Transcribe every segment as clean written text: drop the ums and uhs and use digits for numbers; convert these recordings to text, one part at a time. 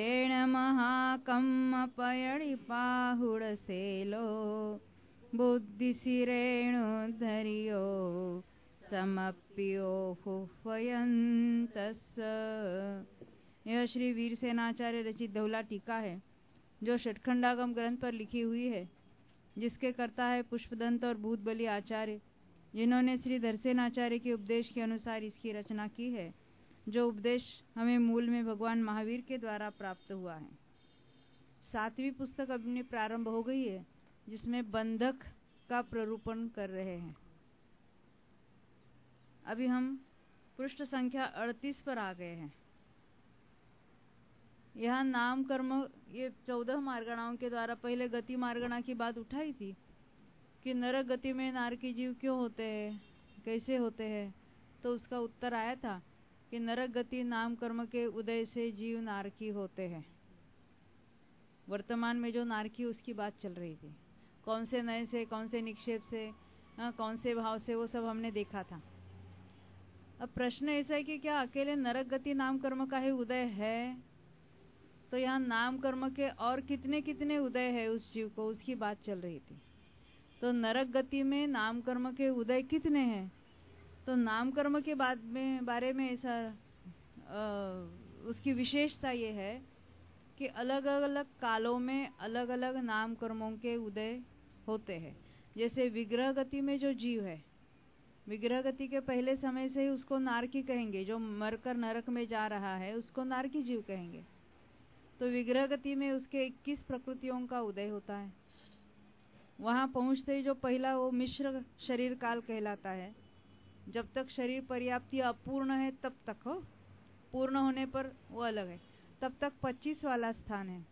ऋषिकेण महाकम् पयणिपाहुडसेलो बुद्धिसिरेणुधरियो समप्यो हुह्वयन्तस्। यह श्री वीरसेनाचार्य रचित धौला टीका है जो षटखंडागम ग्रंथ पर लिखी हुई है, जिसके कर्ता है पुष्पदंत और भूतबली आचार्य, जिन्होंने श्री धरसेनाचार्य के उपदेश के अनुसार इसकी रचना की है, जो उपदेश हमें मूल में भगवान महावीर के द्वारा प्राप्त हुआ है। 7वीं पुस्तक अपनी प्रारंभ हो गई है, जिसमें बंधक का प्ररूपण कर रहे हैं। अभी हम पृष्ठ संख्या 38 पर आ गए हैं। यह नाम कर्म, ये 14 मार्गणाओं के द्वारा पहले गति मार्गणा की बात उठाई थी कि नरक गति में नारकी जीव क्यों होते हैं, कैसे होते हैं। तो उसका उत्तर आया था कि नरक गति नाम कर्म के उदय से जीव नारकी होते हैं। वर्तमान में जो नारकी उसकी बात चल रही थी, कौन से नए से, कौन से निक्षेप से, कौन से भाव से, वो सब हमने देखा था। अब प्रश्न ऐसा है कि क्या अकेले नरक गति नाम कर्म का ही उदय है? तो यहाँ नाम कर्म के और कितने कितने उदय है उस जीव को, उसकी बात चल रही थी। तो नरक गति में नाम कर्म के उदय कितने हैं? तो नाम कर्म के बारे में ऐसा उसकी विशेषता ये है कि अलग अलग कालों में अलग अलग नाम कर्मों के उदय होते हैं। जैसे विग्रह गति में जो जीव है, विग्रह गति के पहले समय से ही उसको नारकी कहेंगे। जो मरकर नरक में जा रहा है उसको नारकी जीव कहेंगे। तो विग्रह गति में उसके 21 प्रकृतियों का उदय होता है। वहां पहुंचते ही जो पहला वो मिश्र शरीर काल कहलाता है। जब तक शरीर पर्याप्ति अपूर्ण है तब तक हो, पूर्ण होने पर वो अलग है, तब तक 25 वाला स्थान है।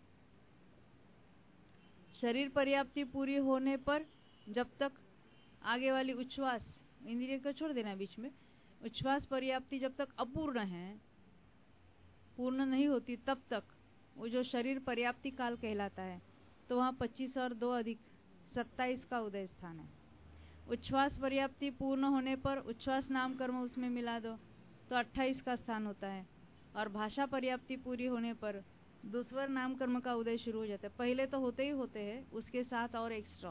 शरीर पर्याप्ति पूरी होने पर जब तक आगे वाली उच्छ्वास, इंद्रिय को छोड़ देना बीच में, उच्छ्वास पर्याप्ति जब तक अपूर्ण है, पूर्ण नहीं होती, तब तक वो जो शरीर पर्याप्ति काल कहलाता है। तो वहां 25 और 2 अधिक 27 का उदय स्थान है। उच्छ्वास पर्याप्ति पूर्ण होने पर उच्छ्वास नाम कर्म उसमें मिला दो तो 28 का स्थान होता है। और भाषा पर्याप्ति पूरी होने पर दूसरा नाम कर्म का उदय शुरू हो जाता है। पहले तो होते ही होते हैं, उसके साथ और एक्स्ट्रा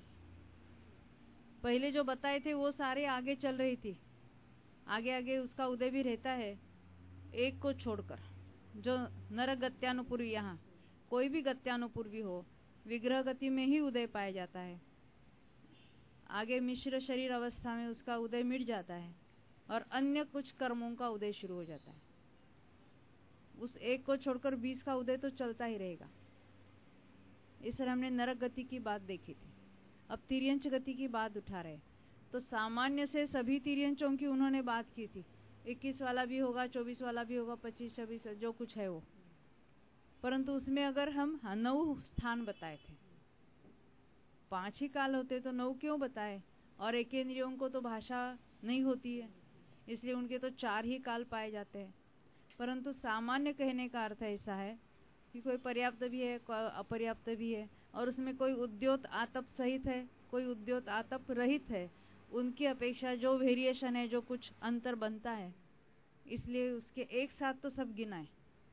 पहले जो बताए थे वो सारे आगे चल रही थी, आगे आगे उसका उदय भी रहता है, एक को छोड़कर। जो नरक गत्यानुपूर्वी, यहाँ कोई भी गत्यानुपूर्वी हो, विग्रह गति में ही उदय पाया जाता है। आगे मिश्र शरीर अवस्था में उसका उदय मिट जाता है और अन्य कुछ कर्मों का उदय शुरू हो जाता है। उस एक को छोड़कर 20 का उदय तो चलता ही रहेगा। इस तरह हमने नरक गति की बात देखी थी। अब तिर्यंच गति की बात उठा रहे। तो सामान्य से सभी तिर्यंचों की उन्होंने बात की थी। 21 वाला भी होगा, 24 वाला भी होगा, 25, 26 जो कुछ है वो। परंतु उसमें अगर हम 9 स्थान बताए थे, 5 ही काल होते तो 9 क्यों बताए? और एकेंद्रियों को तो भाषा नहीं होती है, इसलिए उनके तो 4 ही काल पाए जाते हैं। परंतु सामान्य कहने का अर्थ ऐसा है कि कोई पर्याप्त भी है, कोई अपर्याप्त भी है, और उसमें कोई उद्योत आतप सहित है, कोई उद्योत आतप रहित है। उनकी अपेक्षा जो वेरिएशन है, जो कुछ अंतर बनता है, इसलिए उसके एक साथ तो सब गिनाए।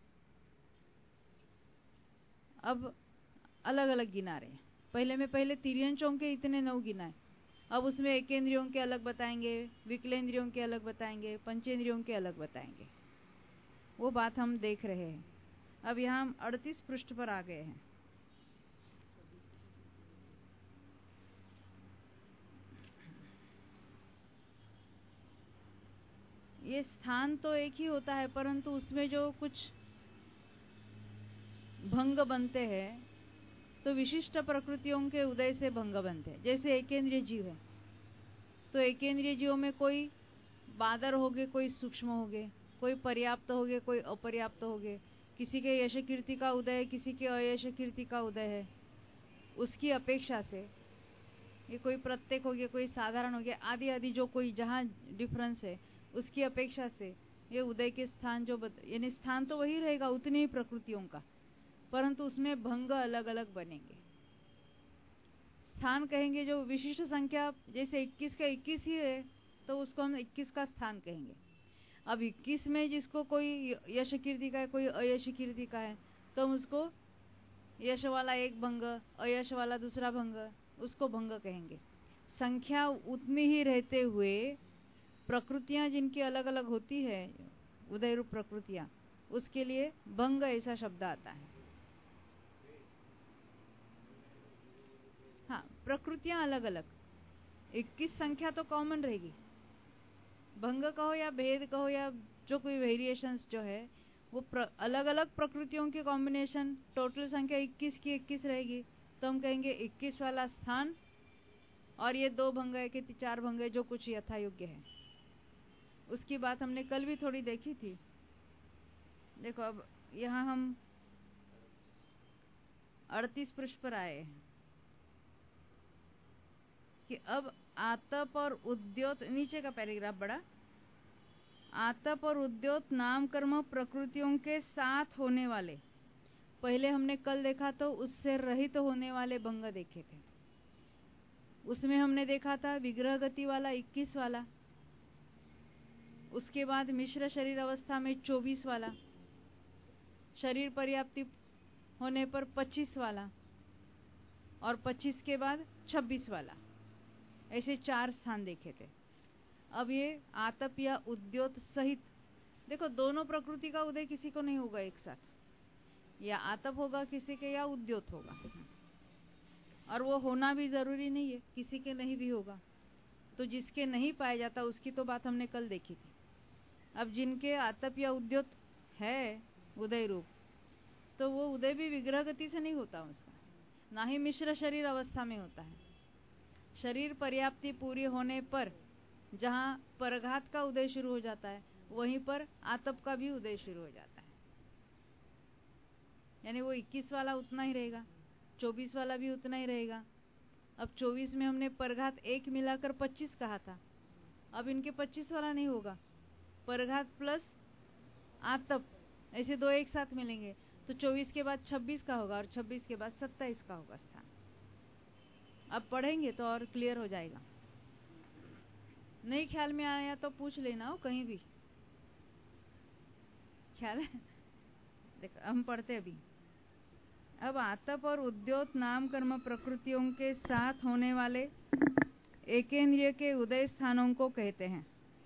अब अलग अलग गिना रहे हैं। पहले तिर्यंचों के इतने 9 गिनाए। अब उसमें एकेंद्रियों के अलग बताएंगे, विकलेंद्रियों के अलग बताएंगे, पंचेंद्रियों के अलग बताएंगे। वो बात हम देख रहे हैं। अब यहाँ हम 38 पृष्ठ पर आ गए हैं। ये स्थान तो एक ही होता है, परंतु उसमें जो कुछ भंग बनते हैं तो विशिष्ट प्रकृतियों के उदय से भंग बनते हैं। जैसे एकेंद्रिय जीव है तो एकेंद्रिय जीवों में कोई बादर हो गए, कोई सूक्ष्म हो गए, कोई पर्याप्त हो गए, कोई अपर्याप्त हो गए। किसी के यश कीर्ति का उदय है, किसी के अयश कीर्ति का उदय है। उसकी अपेक्षा से ये कोई प्रत्येक हो गया, कोई साधारण हो गया, आदि आदि जो कोई जहाँ डिफरेंस है, उसकी अपेक्षा से ये उदय के स्थान जो यानी स्थान तो वही रहेगा उतनी ही प्रकृतियों का, परंतु उसमें भंग अलग अलग बनेंगे। स्थान कहेंगे जो विशिष्ट संख्या, जैसे 21 का 21 ही है तो उसको हम 21 का स्थान कहेंगे। अब 21 में जिसको कोई यश कीर्ति का है, कोई अयश कीर्ति का है, तो हम उसको यश वाला एक भंग, अयश वाला दूसरा भंग, उसको भंग कहेंगे। संख्या उतनी ही रहते हुए प्रकृतियां जिनकी अलग अलग होती है, उदय रूप प्रकृतियां, उसके लिए भंग ऐसा शब्द आता है। हाँ, प्रकृतियां अलग अलग, 21 संख्या तो कॉमन रहेगी। भंग कहो या भेद कहो या जो कोई वेरिएशंस जो है वो अलग अलग प्रकृतियों के कॉम्बिनेशन, टोटल संख्या 21 की 21 रहेगी। तो हम कहेंगे 21 वाला स्थान, और ये 2 भंग है कि 4 भंग है, जो कुछ यथा योग्य है। उसकी बात हमने कल भी थोड़ी देखी थी। देखो अब यहाँ हम 38 पृष्ठ पर आए हैं कि अब आतप और उद्योत, नीचे का पैराग्राफ बड़ा, आतप और उद्योत नाम कर्म प्रकृतियों के साथ होने वाले, पहले हमने कल देखा तो उससे रहित होने वाले भंग देखे थे। उसमें हमने देखा था विग्रह गति वाला 21 वाला, उसके बाद मिश्र शरीर अवस्था में 24 वाला, शरीर पर्याप्ति होने पर 25 वाला, और 25 के बाद 26 वाला, ऐसे 4 स्थान देखे थे। अब ये आतप या उद्योत सहित, देखो दोनों प्रकृति का उदय किसी को नहीं होगा एक साथ, या आतप होगा किसी के या उद्योत होगा, और वो होना भी जरूरी नहीं है, किसी के नहीं भी होगा। तो जिसके नहीं पाया जाता उसकी तो बात हमने कल देखी थी। अब जिनके आतप या उद्योत है उदय रूप, तो वो उदय भी विग्रह गति से नहीं होता उसका, ना ही मिश्र शरीर अवस्था में होता है। शरीर पर्याप्ति पूरी होने पर जहाँ परघात का उदय शुरू हो जाता है, वहीं पर आतप का भी उदय शुरू हो जाता है। यानी वो 21 वाला उतना ही रहेगा, 24 वाला भी उतना ही रहेगा। अब 24 में हमने परघात 1 मिलाकर 25 कहा था, अब इनके 25 वाला नहीं होगा, परघात प्लस आतप ऐसे 2 एक साथ मिलेंगे, तो 24 के बाद 26 का होगा, और 26 के बाद 27 का होगा स्थान। अब पढ़ेंगे तो और क्लियर हो जाएगा। नहीं ख्याल में आया तो पूछ लेना हो कहीं भी, ख्याल है? देखो हम पढ़ते अभी। अब आतप और उद्योत नाम कर्म प्रकृतियों के साथ होने वाले एकेंद्रिय के उदय स्थानों को कहते हैं।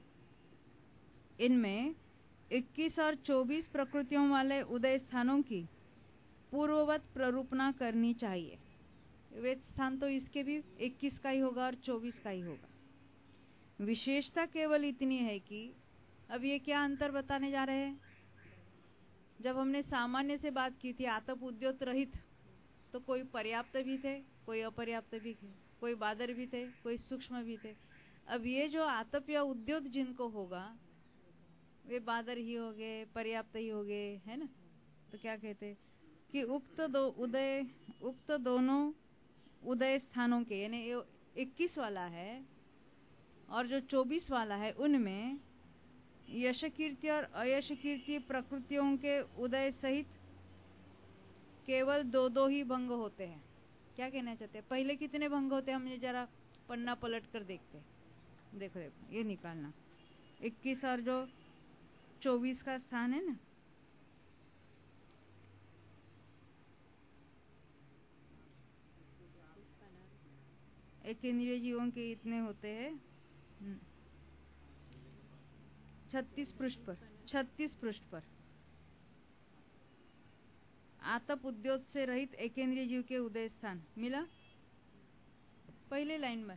इनमें 21 और 24 प्रकृतियों वाले उदय स्थानों की पूर्ववत प्ररूपणा करनी चाहिए। वे स्थान तो इसके भी 21 का ही होगा और 24 का ही होगा। विशेषता केवल इतनी है कि अब ये क्या अंतर बताने जा रहे हैं। जब हमने सामान्य से बात की थी आतप उद्योत रहित, तो कोई पर्याप्त भी थे, कोई अपर्याप्त भी थे, कोई बादर भी थे, कोई सूक्ष्म भी थे। अब ये जो आतप या उद्योत जिनको होगा वे बादर ही हो गए, पर्याप्त ही हो गए, है ना। तो क्या कहते कि उक्त दोनों उदय स्थानों के, यानी 21 वाला है और जो 24 वाला है, उनमें यश कीर्ति और अयश कीर्ति प्रकृतियों के उदय सहित केवल 2-2 ही भंग होते हैं। क्या कहना चाहते हैं, पहले कितने भंग होते हैं, हम ये जरा पन्ना पलट कर देखते हैं। देखो देखो ये निकालना, 21 और जो 24 का स्थान है ना, एक इंद्रिय जीवों के इतने होते हैं। 36 पृष्ठ पर आतप उद्योत से रहित एकेंद्रिय जीव के उदय स्थान मिला पहले लाइन में।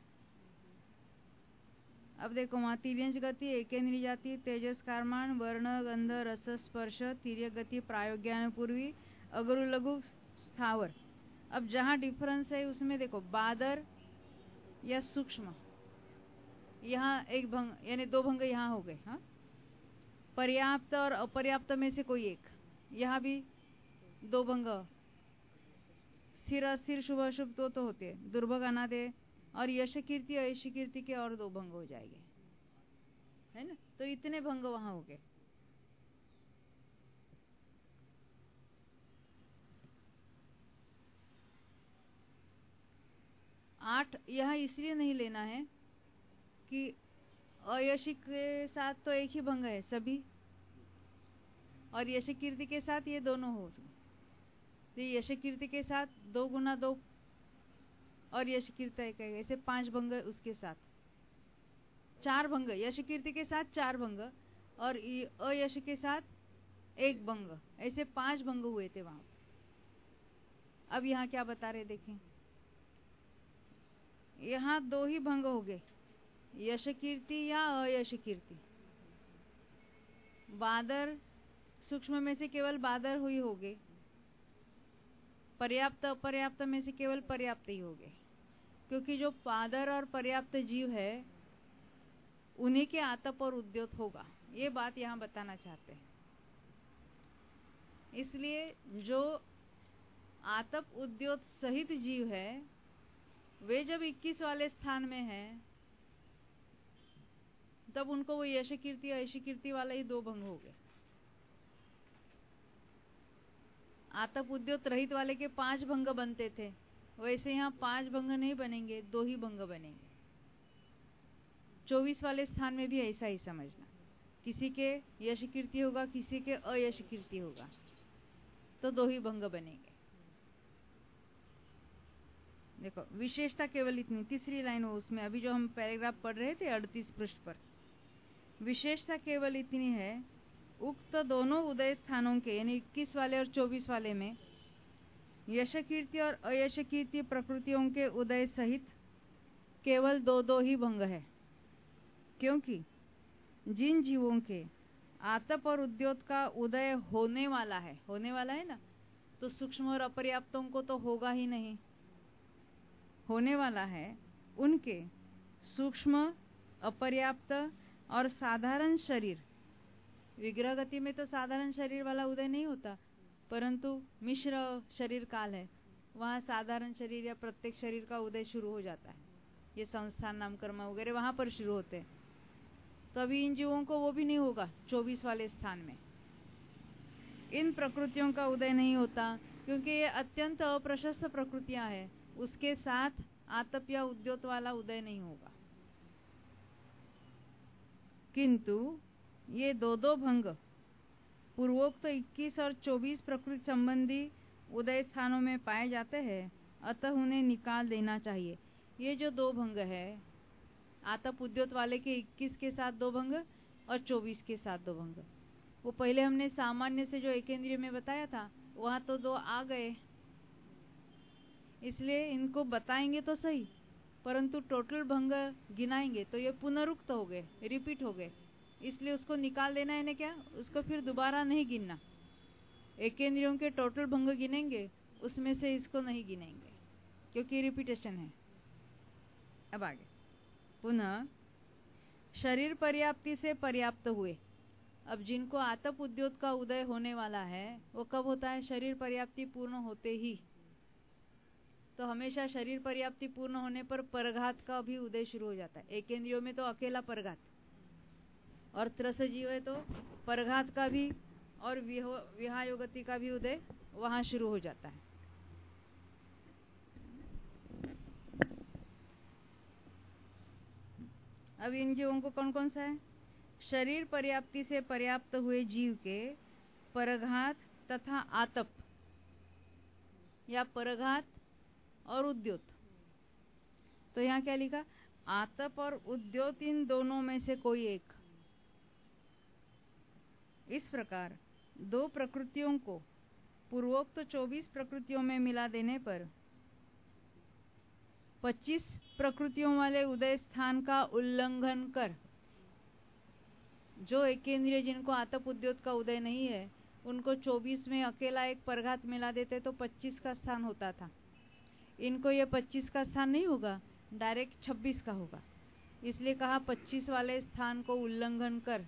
अब देखो वहां तिर्यंज गति, एकेंद्रिय जाति, तेजस कारमान, वर्ण गंध रस स्पर्श, तिर्य गति, प्रायोज्ञानपूर्वी, अगरु लघु स्थावर। अब जहां डिफरेंस है उसमें देखो बादर या सूक्ष्म, यहाँ एक भंग यानी 2 भंग यहाँ हो गए। हाँ, पर्याप्त और अपर्याप्त में से कोई एक, यहाँ भी 2 भंग, स्थिर अस्थिर शुभ अशुभ तो होते हैं, दुर्भग अनादे, और यश कीर्ति अयश कीर्ति के और 2 भंग हो जाएंगे, है ना। तो इतने भंग वहां हो गए। आठ यहाँ इसलिए नहीं लेना है कि अयशिक के साथ तो एक ही भंग है सभी, और यश कीर्ति के साथ ये दोनों हो। तो यश कीर्ति के साथ 2 गुना 2 और यश कीर्ति ऐसे 5 भंग उसके साथ 4 भंग, यश कीर्ति के साथ 4 भंग और अयश के साथ 1 भंग, ऐसे 5 भंग हुए थे वहां। अब यहाँ क्या बता रहे देखें, यहाँ 2 ही भंग हो गए, यश कीर्ति या अयश कीर्ति। बादर सूक्ष्म में से केवल बादर हुई हो गए, पर्याप्त अपर्याप्त में से केवल पर्याप्त ही हो गए, क्योंकि जो बादर और पर्याप्त जीव है उन्हीं के आतप और उद्योत होगा, ये बात यहाँ बताना चाहते हैं। इसलिए जो आतप उद्योत सहित जीव है वे जब 21 वाले स्थान में हैं तब उनको वो यश कीर्ति अयश कीर्ति वाला ही 2 भंग हो गए। आतप उद्योत रहित वाले के 5 भंग बनते थे, वैसे यहाँ 5 भंग नहीं बनेंगे, 2 ही भंग बनेंगे। 24 वाले स्थान में भी ऐसा ही समझना, किसी के यश कीर्ति होगा, किसी के अयश कीर्ति होगा, तो 2 ही भंग बनेंगे। देखो विशेषता केवल इतनी, तीसरी लाइन हो उसमें, अभी जो हम पैराग्राफ पढ़ रहे थे 38 पृष्ठ पर, विशेषता केवल इतनी है, उक्त दोनों उदय स्थानों के यानी 21 वाले और 24 वाले में यश कीर्ति और अयश कीर्ति प्रकृतियों के उदय सहित केवल 2 ही भंग है, क्योंकि जिन जीवों के आतप और उद्योत का उदय होने वाला है ना, तो सूक्ष्म और अपर्याप्तों को तो होगा ही नहीं, होने वाला है, उनके सूक्ष्म अपर्याप्त और साधारण शरीर, विग्रह गति में तो साधारण शरीर वाला उदय नहीं होता, परंतु मिश्र शरीर काल है, वहां साधारण शरीर या प्रत्येक शरीर का उदय शुरू हो जाता है। ये संस्थान नामकर्म वगैरह वहां पर शुरू होते हैं, तो अभी इन जीवों को वो भी नहीं होगा। 24 वाले स्थान में इन प्रकृतियों का उदय नहीं होता, क्योंकि ये अत्यंत अप्रशस्त प्रकृतियां हैं, उसके साथ आतप या उद्योत वाला उदय नहीं होगा। किंतु ये 2 भंग पूर्वोक्त 21 और 24 प्रकृति संबंधी उदय स्थानों में पाए जाते हैं, अतः उन्हें निकाल देना चाहिए। ये जो 2 भंग है, आतप उद्योत वाले के 21 के साथ 2 भंग और 24 के साथ 2 भंग, वो पहले हमने सामान्य से जो एकेंद्रिय में बताया था वहां तो 2 आ गए, इसलिए इनको बताएंगे तो सही, परंतु टोटल भंग गिनाएंगे तो ये पुनरुक्त हो गए, रिपीट हो गए, इसलिए उसको निकाल देना है ना, क्या उसको फिर दोबारा नहीं गिनना। एकेंद्रियों के टोटल भंग गिनेंगे, उसमें से इसको नहीं गिनेंगे, क्योंकि रिपीटेशन है। अब आगे पुनः शरीर पर्याप्ति से पर्याप्त हुए। अब जिनको आतप उद्योत का उदय होने वाला है वो कब होता है? शरीर पर्याप्ति पूर्ण होते ही। तो हमेशा शरीर पर्याप्ति पूर्ण होने पर परघात का भी उदय शुरू हो जाता है। एकेंद्रियों में तो अकेला परघात, और त्रस जीव है तो परघात का भी और विहायोगति का भी उदय वहां शुरू हो जाता है। अब इन जीवों को कौन कौन सा है? शरीर पर्याप्ति से पर्याप्त हुए जीव के परघात तथा आतप या परघात और उद्योत। तो यहाँ क्या लिखा? आतप और उद्योत इन दोनों में से कोई एक। इस प्रकार 2 प्रकृतियों को पूर्वोक्त 24 प्रकृतियों में मिला देने पर 25 प्रकृतियों वाले उदय स्थान का उल्लंघन कर, जो एकेंद्रिय जिनको आतप उद्योत का उदय नहीं है उनको 24 में अकेला एक परघात मिला देते तो 25 का स्थान होता था। इनको ये 25 का स्थान नहीं होगा, डायरेक्ट 26 का होगा, इसलिए कहा 25 वाले स्थान को उल्लंघन कर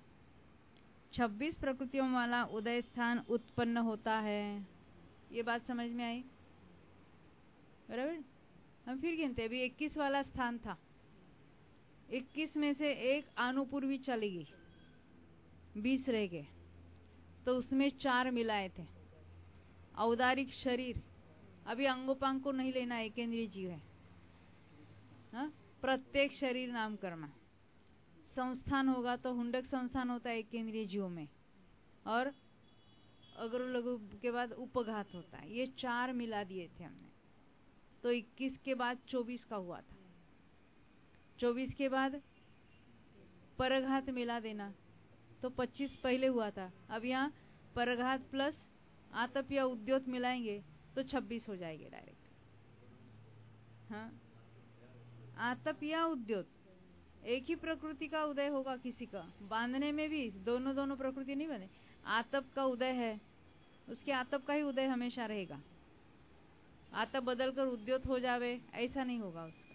26 प्रकृतियों वाला उदय स्थान उत्पन्न होता है। ये बात समझ में आई? बराबर। हम फिर गिनते, अभी 21 वाला स्थान था, 21 में से एक अनुपूर्वी चली गई, 20 रह गए, तो उसमें 4 मिलाए थे। औदारिक शरीर, अभी अंगोपांग को नहीं लेना, एकेंद्रीय जीव है। हाँ? प्रत्येक शरीर नाम करना। संस्थान होगा तो हुंडक संस्थान होता है एकेंद्रीय जीवों में, और अगरु लघु के बाद उपघात होता है, ये 4 मिला दिए थे हमने। तो 21 के बाद 24 का हुआ था, 24 के बाद परघात मिला देना, तो 25 पहले हुआ था। अब यहाँ परघात प्लस आतप या उद्योत मिलाएंगे तो 26 हो जाएंगे डायरेक्ट। हाँ, आतप या उद्योत एक ही प्रकृति का उदय होगा, किसी का बांधने में भी दोनों प्रकृति नहीं बने। आतप का उदय है, उसके आतप का ही उदय हमेशा रहेगा। आतप बदलकर उद्योत हो जावे ऐसा नहीं होगा उसका।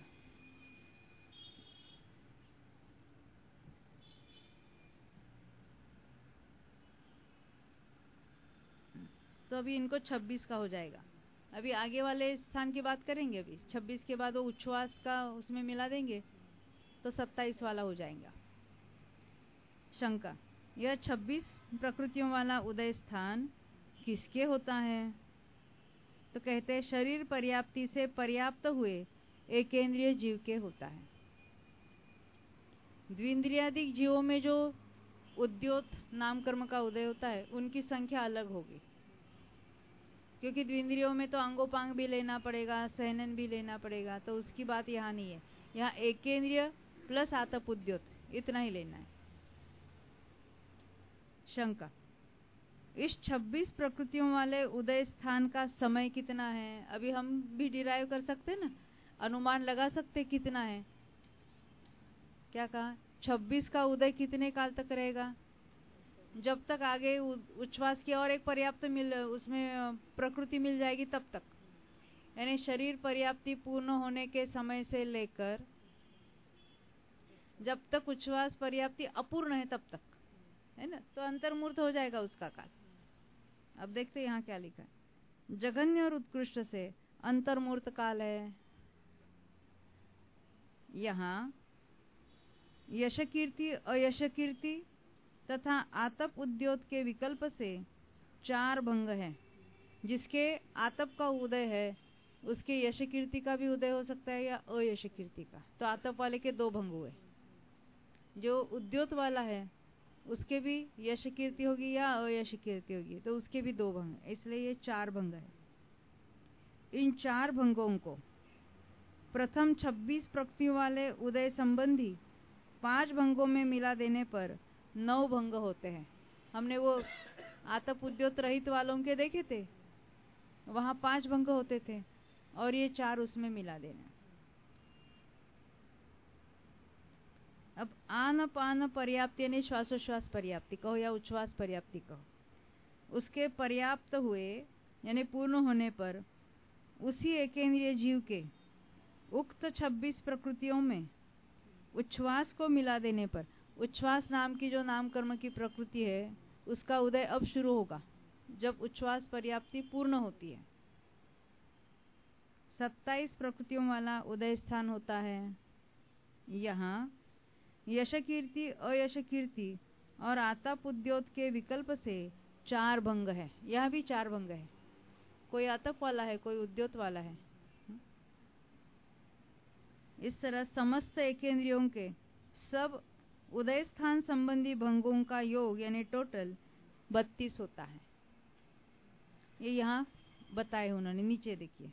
तो अभी इनको 26 का हो जाएगा। अभी आगे वाले स्थान की बात करेंगे। अभी 26 के बाद वो उच्छ्वास का उसमें मिला देंगे तो 27 वाला हो जाएगा। शंका, यह 26 प्रकृतियों वाला उदय स्थान किसके होता है? तो कहते हैं शरीर पर्याप्ति से पर्याप्त हुए एकेंद्रिय जीव के होता है। द्विंद्रियादिक जीवों में जो उद्योत नाम कर्म का उदय होता है उनकी संख्या अलग होगी, क्योंकि द्विंद्रियों में तो अंगोपांग भी लेना पड़ेगा, सहनन भी लेना पड़ेगा, तो उसकी बात यहाँ नहीं है। यहाँ एकेंद्रिय प्लस आतप उद्योत इतना ही लेना है। शंका, इस 26 प्रकृतियों वाले उदय स्थान का समय कितना है? अभी हम भी डिराइव कर सकते ना, अनुमान लगा सकते कितना है। क्या कहा? 26 का उदय कितने काल तक रहेगा? जब तक आगे उच्छ्वास की और एक पर्याप्त उसमें प्रकृति मिल जाएगी तब तक, यानी शरीर पर्याप्ति पूर्ण होने के समय से लेकर जब तक उच्छ्वास पर्याप्ति अपूर्ण है तब तक, है ना। तो अंतर्मूर्त हो जाएगा उसका काल। अब देखते यहाँ क्या लिखा है। जघन्य और उत्कृष्ट से अंतर्मूर्त काल है। यहाँ यश कीर्ति, अयश कीर्ति तथा आतप उद्योत के विकल्प से 4 भंग है। जिसके आतप का उदय है उसके यश कीर्ति का भी उदय हो सकता है या अयश कीर्ति का। तो आतप वाले के 2 भंग हुए। जो उद्योत वाला है उसके भी यश कीर्ति होगी या अयश कीर्ति होगी, तो उसके भी 2 भंग, इसलिए ये 4 भंग है। इन 4 भंगों को प्रथम 26 प्रकृतियों वाले उदय संबंधी 5 भंगों में मिला देने पर 9 भंग होते हैं। हमने वो आतप उद्योत रहित वालों के देखे थे, वहां 5 भंग होते थे और ये 4 उसमें मिला देना। अब आन पान पर्याप्ति यानी श्वासोश्वास पर्याप्ति कहो या उच्छ्वास पर्याप्ति कहो, उसके पर्याप्त हुए यानी पूर्ण होने पर उसी एकेंद्रिय जीव के उक्त 26 प्रकृतियों में उच्छ्वास को मिला देने पर, उच्छ्वास नाम की जो नाम कर्म की प्रकृति है उसका उदय अब शुरू होगा जब उच्छ्वास पर्याप्ति पूर्ण होती है। 27 प्रकृतियों वाला उदय स्थान होता है। यहाँ यश कीर्ति, अयश कीर्ति और आतप उद्योत के विकल्प से 4 भंग है। यह भी 4 भंग है, कोई आतप वाला है, कोई उद्योत वाला है। इस तरह समस्त एकेंद्रियों के सब उदय स्थान संबंधी भंगों का योग यानी टोटल 32 होता है। ये यहाँ बताए उन्होंने, नीचे देखिए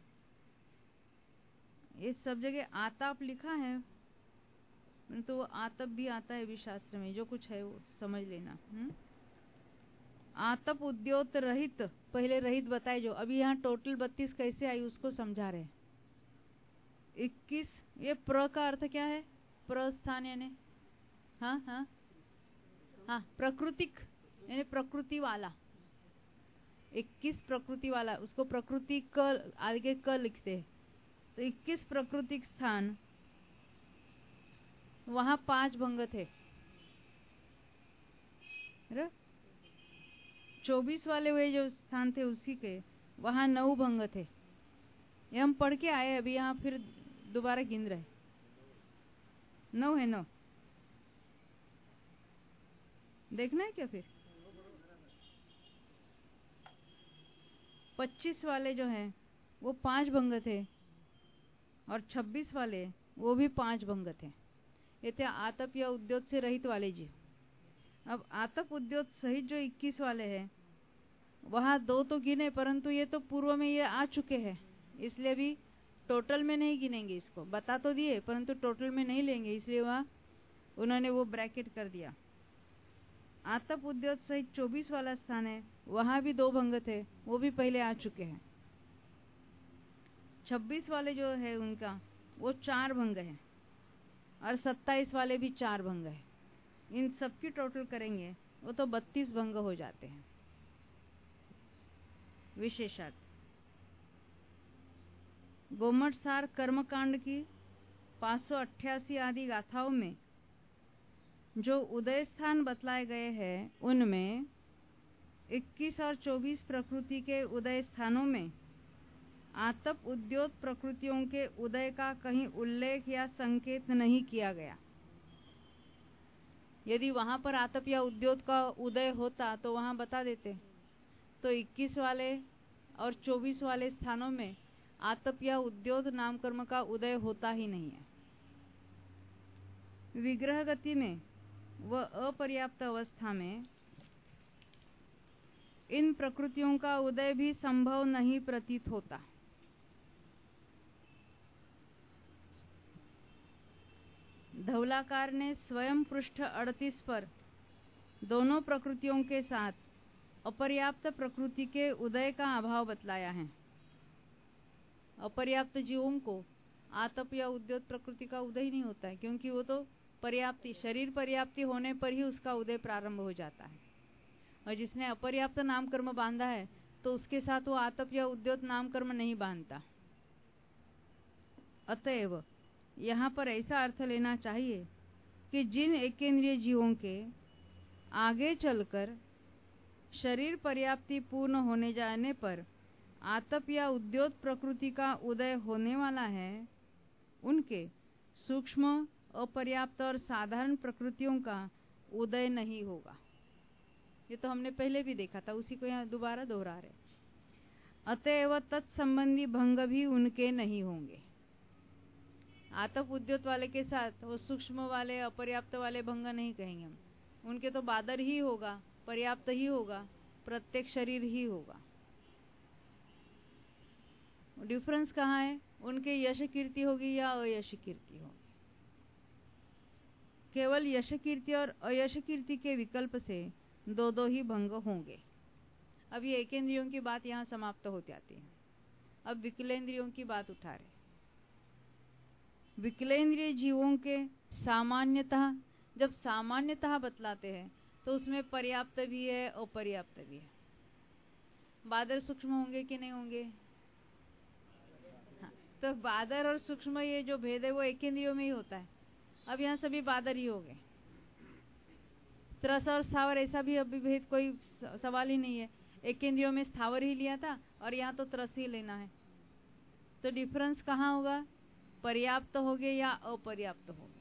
इस सब जगह आताप लिखा है, तो आतप भी आता है भी शास्त्र में, जो कुछ है वो समझ लेना। आतप उद्योत रहित, पहले रहित बताए जो, अभी यहाँ टोटल 32 कैसे आई उसको समझा रहे। 21 ये प्र का अर्थ क्या है? प्रस्थान यानी हाँ प्रकृतिक यानी प्रकृति वाला। 21 प्रकृति वाला, उसको प्रकृति क आगे क लिखते हैं। तो 21 प्राकृतिक स्थान, वहां 5 भंग थे। 24 वाले हुए जो स्थान थे उसी के वहां 9 भंग थे। ये हम पढ़ के आए, अभी यहाँ फिर दोबारा गिन रहे। 9 है, 9 देखना है क्या? फिर 25 वाले जो हैं वो 5 भंग थे और 26 वाले वो भी 5 भंग थे। ये थे आतप या उद्योत से रहित वाले जीव। अब आतप उद्योत सहित जो 21 वाले हैं वहां 2 तो गिने, परंतु ये तो पूर्व में ये आ चुके हैं, इसलिए भी टोटल में नहीं गिनेंगे। इसको बता तो दिए परंतु टोटल में नहीं लेंगे, इसलिए वहां उन्होंने वो ब्रैकेट कर दिया। आतप उद्योत सहित 24 वाला स्थान है, वहां भी 2 भंग थे, वो भी पहले आ चुके हैं। 26 वाले जो है उनका वो 4 भंग है, और 27 वाले भी 4 भंग है। इन सबकी टोटल करेंगे वो तो 32 भंग हो जाते हैं। विशेषार्थ गोमटसार कर्मकांड की 588 आदि गाथाओं में जो उदय स्थान बतलाए गए हैं, उनमें 21 और 24 प्रकृति के उदय स्थानों में आतप उद्योत प्रकृतियों के उदय का कहीं उल्लेख या संकेत नहीं किया गया। यदि वहां पर आतप या उद्योत का उदय होता तो वहां बता देते। तो 21 वाले और 24 वाले स्थानों में आतप या उद्योत नामकर्म का उदय होता ही नहीं है। विग्रह गति में व अपर्याप्त अवस्था में इन प्रकृतियों का उदय भी संभव नहीं प्रतीत होता। धवलाकार ने स्वयं पृष्ठ 38 पर दोनों प्रकृतियों के साथ अपर्याप्त प्रकृति के उदय का अभाव बतलाया है। अपर्याप्त जीवों को आतप या उद्योत प्रकृति का उदय ही नहीं होता है, क्योंकि वो तो पर्याप्ति, शरीर पर्याप्ति होने पर ही उसका उदय प्रारंभ हो जाता है। और जिसने अपर्याप्त नामकर्म बांधा है तो उसके साथ वो आतप या उद्योत नामकर्म नहीं बांधता। अतएव यहाँ पर ऐसा अर्थ लेना चाहिए कि जिन एकेंद्रिय जीवों के आगे चलकर शरीर पर्याप्ति पूर्ण होने जाने पर आतप या उद्योत प्रकृति का उदय होने वाला है, उनके सूक्ष्म, अपर्याप्त और साधारण प्रकृतियों का उदय नहीं होगा। ये तो हमने पहले भी देखा था, उसी को यहाँ दोबारा दोहरा रहे। अतएव तत्संबंधी भंग भी उनके नहीं होंगे। आतप उद्योत वाले के साथ वो सूक्ष्म वाले, अपर्याप्त वाले भंग नहीं कहेंगे हम। उनके तो बादर ही होगा, पर्याप्त ही होगा, प्रत्येक शरीर ही होगा। डिफरेंस कहाँ है? उनके यश कीर्ति होगी या अयश कीर्ति होगी। केवल यश कीर्ति और अयश कीर्ति के विकल्प से 2 ही भंग होंगे। अब ये एकेंद्रियों की बात यहाँ समाप्त हो जाती है। अब विकलेंद्रियों की बात उठा रहे। विकलेंद्रिय जीवों के सामान्यतः, जब सामान्यतः बतलाते हैं तो उसमें पर्याप्त भी है, अपर्याप्त भी है। बादर सूक्ष्म होंगे कि नहीं होंगे? हाँ, तो बादर और सूक्ष्म ये जो भेद है वो एकेंद्रियों में ही होता है। अब यहाँ सभी बादर ही हो गए। त्रस और स्थावर ऐसा भी अभी भेद कोई सवाल ही नहीं है। एकेंद्रियों में स्थावर ही लिया था और यहाँ तो त्रस ही लेना है। तो डिफरेंस कहाँ होगा? पर्याप्त होगे या अपर्याप्त होगे।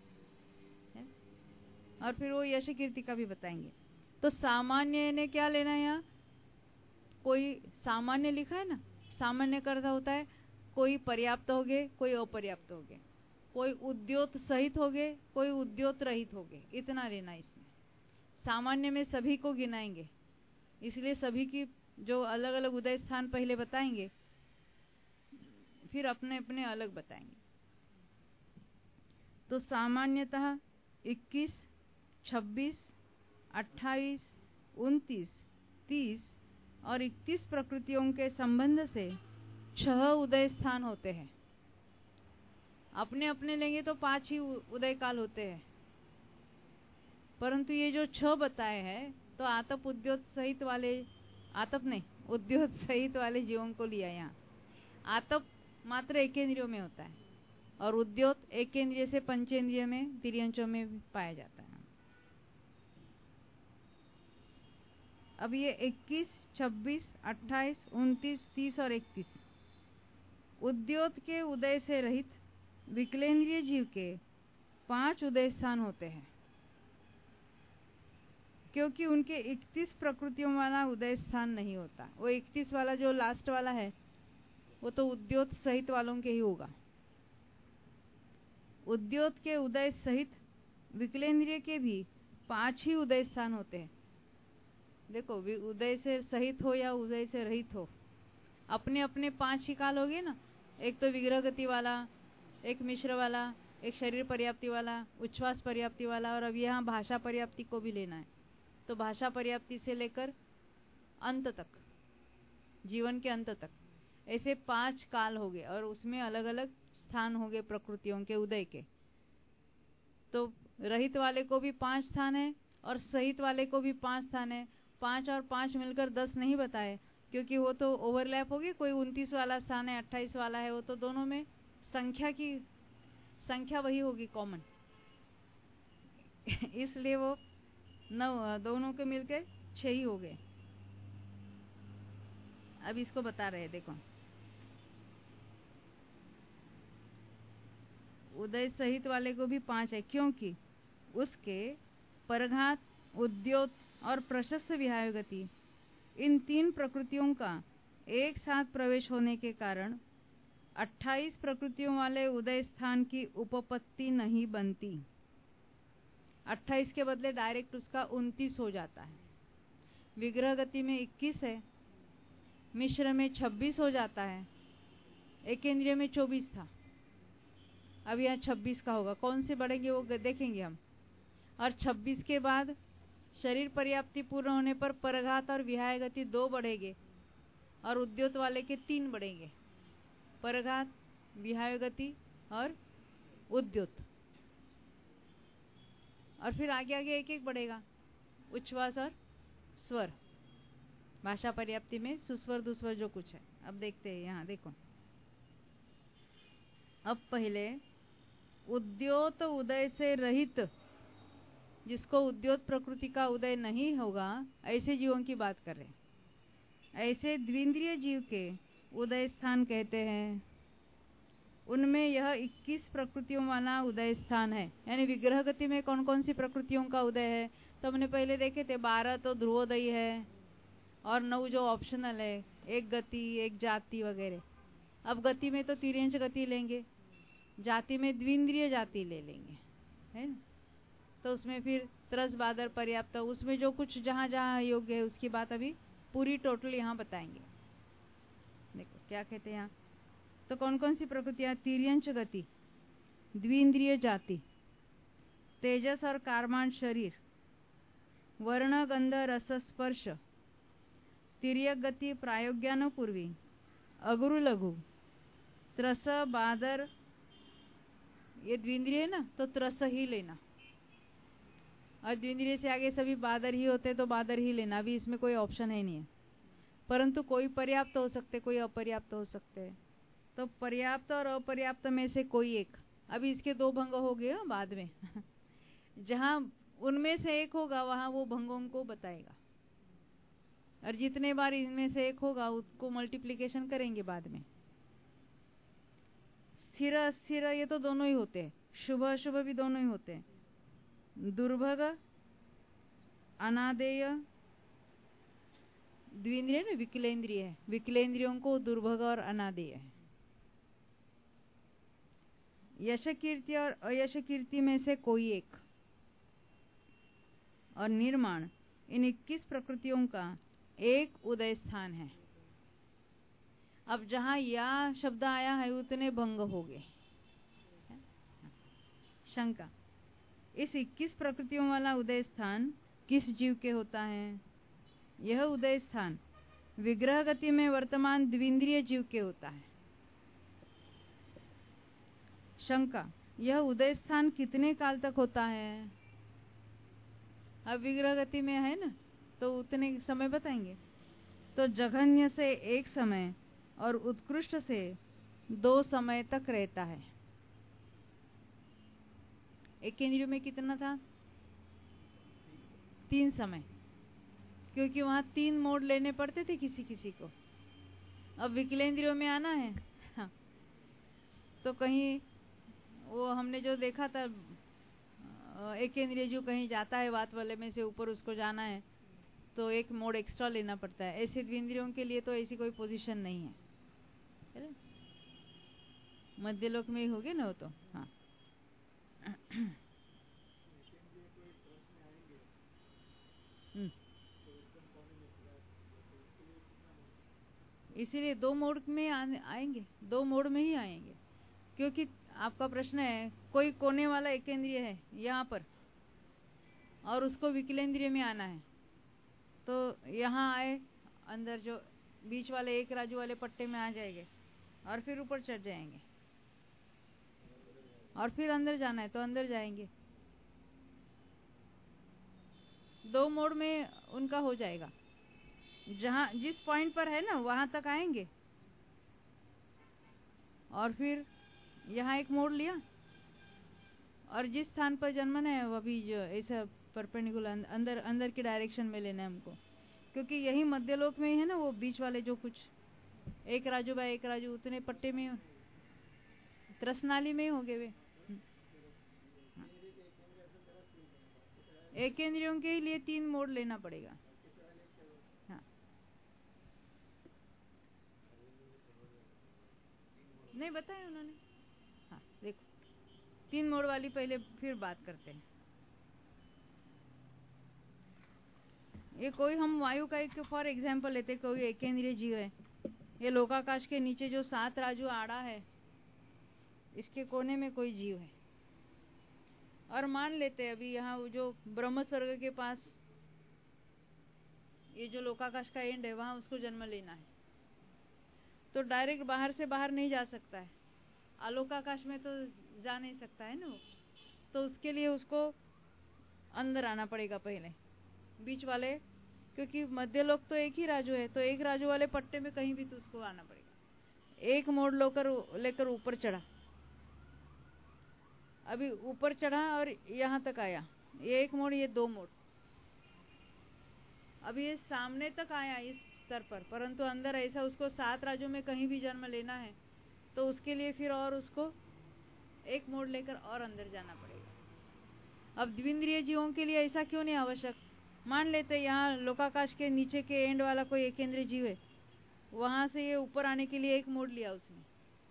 और फिर वो यश कीर्ति का भी बताएंगे। तो सामान्य ने क्या लेना है? यहाँ कोई सामान्य लिखा है ना, सामान्य का अर्थ होता है कोई पर्याप्त होगे, कोई अपर्याप्त होगे, कोई उद्योत सहित होगे, कोई उद्योत रहित होगे, इतना लेना। इसमें सामान्य में सभी को गिनाएंगे, इसलिए सभी की जो अलग अलग उदय स्थान पहले बताएंगे, फिर अपने अपने अलग बताएंगे। तो सामान्यतः 21, 26, 28, 29, 30 और 31 प्रकृतियों के संबंध से 6 उदय स्थान होते हैं। अपने अपने लेंगे तो 5 ही उदय काल होते हैं, परंतु ये जो 6 बताए हैं तो आतप उद्योत सहित वाले, आतप नहीं उद्योत सहित वाले जीवों को लिया। यहाँ आतप मात्र एकेंद्रियों में होता है और उद्योत एकेंद्रिय से पंचेंद्रिय में, तिर्यंचों में भी पाया जाता है। अब ये 21, 26, 28, 29, 30 और 31 उद्योत के उदय से रहित विकलेंद्रिय जीव के 5 उदय स्थान होते हैं, क्योंकि उनके 31 प्रकृतियों वाला उदय स्थान नहीं होता। वो 31 वाला जो लास्ट वाला है वो तो उद्योत सहित वालों के ही होगा। उद्योत के उदय सहित विकलेंद्रिय के भी 5 ही उदय स्थान होते हैं। देखो उदय से सहित हो या उदय से रहित हो, अपने अपने 5 ही काल हो गए ना। एक तो विग्रह गति वाला, एक मिश्र वाला, एक शरीर पर्याप्ति वाला, उच्छ्वास पर्याप्ति वाला, और अब यहाँ भाषा पर्याप्ति को भी लेना है। तो भाषा पर्याप्ति से लेकर अंत तक, जीवन के अंत तक, ऐसे 5 काल हो गए और उसमें अलग अलग स्थान हो गए प्रकृतियों के उदय के। तो रहित वाले को भी 5 स्थान है और सहित वाले को भी 5 स्थान है। 5 और 5 मिलकर 10 नहीं बताए, क्योंकि वो तो ओवरलैप होगी। कोई 29 वाला स्थान है, 28 वाला है, वो तो दोनों में संख्या वही होगी कॉमन। इसलिए वो 9 दोनों के मिलकर 6 ही हो गए। अब इसको बता रहे हैं, देखो उदय सहित वाले को भी 5 है, क्योंकि उसके परघात, उद्योत और प्रशस्त विहायगति, इन 3 प्रकृतियों का एक साथ प्रवेश होने के कारण 28 प्रकृतियों वाले उदय स्थान की उपपत्ति नहीं बनती। 28 के बदले डायरेक्ट उसका 29 हो जाता है। विग्रह गति में 21 है, मिश्र में 26 हो जाता है, एकेंद्रिय में 24 था, अब यहाँ 26 का होगा। कौन से बढ़ेंगे वो देखेंगे हम। और 26 के बाद शरीर पर्याप्ति पूर्ण होने पर परघात और विहाय गति 2 बढ़ेंगे और उद्योत वाले के 3 बढ़ेंगे, परघात, विहाय गति और उद्योत। और फिर आगे आगे एक एक बढ़ेगा, उच्छ्वास और स्वर, भाषा पर्याप्ति में सुस्वर दुस्वर जो कुछ है। अब देखते हैं यहाँ, देखो अब पहले उद्योत उदय से रहित, जिसको उद्योत प्रकृति का उदय नहीं होगा, ऐसे जीवों की बात कर रहे हैं। ऐसे द्विंद्रिय जीव के उदय स्थान कहते हैं। उनमें यह 21 प्रकृतियों वाला उदय स्थान है। यानी विग्रह गति में कौन कौन सी प्रकृतियों का उदय है तो हमने पहले देखे थे। 12 तो ध्रुवोदयी है और 9 जो ऑप्शनल है, एक गति, एक जाति वगैरह। अब गति में तो तिर्यंच गति लेंगे, जाति में द्विंद्रिय जाति ले लेंगे, है ना। तो उसमें फिर त्रस, बादर, पर्याप्त, उसमें जो कुछ जहां जहां योग्य है उसकी बात अभी पूरी टोटल यहाँ बताएंगे। देखो क्या कहते हैं यहाँ। तो कौन कौन सी प्रकृतियां? तिर्यंच गति, द्विंद्रिय जाति, तेजस और कार्मान शरीर, वर्ण गंध रस स्पर्श, तिर्यक गति प्रायोग्यानुपूर्वी, अगुरु लघु, त्रस, बादर, ये द्विंद्रिय है ना, तो त्रस ही लेना। और द्विंद्रिय से आगे सभी बादर ही होते तो बादर ही लेना, अभी इसमें कोई ऑप्शन है नहीं है। परंतु कोई पर्याप्त हो सकते, कोई अपर्याप्त हो सकते हैं। तो पर्याप्त और अपर्याप्त में से कोई एक। अभी इसके 2 भंग हो गए बाद में जहां उनमें से एक होगा वहां वो भंगों को बताएगा, और जितने बार इनमें से एक होगा उसको मल्टीप्लिकेशन करेंगे बाद में। स्थिर अस्थिर ये तो दोनों ही होते हैं, शुभ अशुभ भी दोनों ही होते हैं। दुर्भग, अनादेय, द्विंद्रिय ना, विकलेंद्रिय है, विकलेंद्रियों को दुर्भग और अनादेय है। यश कीर्ति और अयश कीर्ति में से कोई एक। और निर्माण, इन 21 प्रकृतियों का एक उदय स्थान है। अब जहां या शब्द आया है उतने भंग हो गए। शंका, इस 21 प्रकृतियों वाला उदय स्थान किस जीव के होता है? यह उदय स्थान विग्रह गति में वर्तमान द्विंद्रिय जीव के होता है। शंका, यह उदय स्थान कितने काल तक होता है? अब विग्रह गति में है ना, तो उतने समय बताएंगे। तो जघन्य से 1 समय और उत्कृष्ट से 2 समय तक रहता है। एकेंद्रिय में कितना था? 3 समय, क्योंकि वहां 3 मोड लेने पड़ते थे किसी किसी को। अब विकलेंद्रियों में आना है हाँ। तो कहीं वो हमने जो देखा था, एकेंद्रिय जो कहीं जाता है वात वाले में से ऊपर उसको जाना है तो एक मोड एक्स्ट्रा लेना पड़ता है। ऐसे द्विंद्रियों के लिए तो ऐसी कोई पोजीशन नहीं है, मध्यलोक में ही होगे ना वो तो। हाँ इसीलिए दो मोड में आएंगे, दो मोड में ही आएंगे। क्योंकि आपका प्रश्न है कोई कोने वाला एकेंद्रिय है यहाँ पर और उसको विकलेंद्रिय में आना है, तो यहाँ आए, अंदर जो बीच वाले एक राजू वाले पट्टे में आ जाएंगे और फिर ऊपर चढ़ जाएंगे, और फिर अंदर जाना है तो अंदर जाएंगे। दो मोड में उनका हो जाएगा। जहां जिस पॉइंट पर है ना वहां तक आएंगे और फिर यहाँ एक मोड़ लिया, और जिस स्थान पर जन्मना है वो भी जो ऐसा परपेंडिकुलर अंदर अंदर की डायरेक्शन में लेना है हमको, क्योंकि यही मध्यलोक में ही है ना वो बीच वाले जो कुछ एक राजू बाय एक राजू उतने पट्टे में त्रसनाली में ही हो गए वे। एकेंद्रियों के लिए 3 मोड़ लेना पड़ेगा। हाँ, नहीं बताया उन्होंने। हाँ देखो 3 मोड़ वाली पहले फिर बात करते हैं। ये कोई हम वायु का एक फॉर एग्जाम्पल लेते, कोई एकेंद्रीय जीव है, ये लोकाकाश के नीचे जो 7 राजू आड़ा है इसके कोने में कोई जीव है, और मान लेते हैं अभी यहाँ जो ब्रह्म स्वर्ग के पास ये जो लोकाकाश का एंड है वहां उसको जन्म लेना है, तो डायरेक्ट बाहर से बाहर नहीं जा सकता है, आलोकाकाश में तो जा नहीं सकता है ना वो, तो उसके लिए उसको अंदर आना पड़ेगा पहले बीच वाले, क्योंकि मध्यलोक तो एक ही राजू है, तो एक राजू वाले पट्टे में कहीं भी तो उसको आना पड़ेगा। एक मोड़ लेकर ऊपर चढ़ा, अभी ऊपर चढ़ा और यहाँ तक आया, ये एक मोड़, ये 2 मोड़, अभी ये सामने तक आया इस स्तर पर, परंतु अंदर ऐसा उसको 7 राजू में कहीं भी जन्म लेना है तो उसके लिए फिर और उसको एक मोड़ लेकर और अंदर जाना पड़ेगा। अब द्विंद्रिय जीवों के लिए ऐसा क्यों नहीं आवश्यक? मान लेते यहाँ लोकाकाश के नीचे के एंड वाला कोई एकेंद्रीय जीव है, वहां से ये ऊपर आने के लिए एक मोड़ लिया उसने,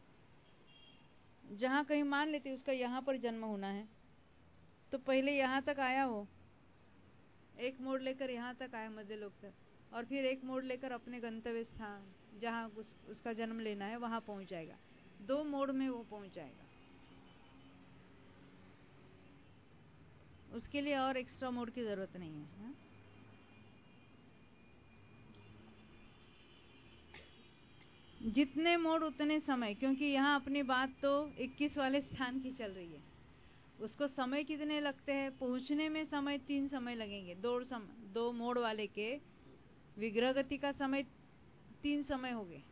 जहां कहीं मान लेते उसका यहाँ पर जन्म होना है, तो पहले यहाँ तक आया, वो एक मोड़ लेकर यहाँ तक आया मध्यलोक तक, और फिर एक मोड़ लेकर अपने गंतव्य स्थान जहाँ उसका जन्म लेना है वहां पहुंच जाएगा। 2 मोड़ में वो पहुंच जाएगा, उसके लिए और एक्स्ट्रा मोड की जरूरत नहीं है, हा? जितने मोड उतने समय, क्योंकि यहाँ अपनी बात तो 21 वाले स्थान की चल रही है, उसको समय कितने लगते हैं पहुंचने में? समय 3 समय लगेंगे। 2 मोड वाले के विग्रह गति का समय 3 समय हो गए।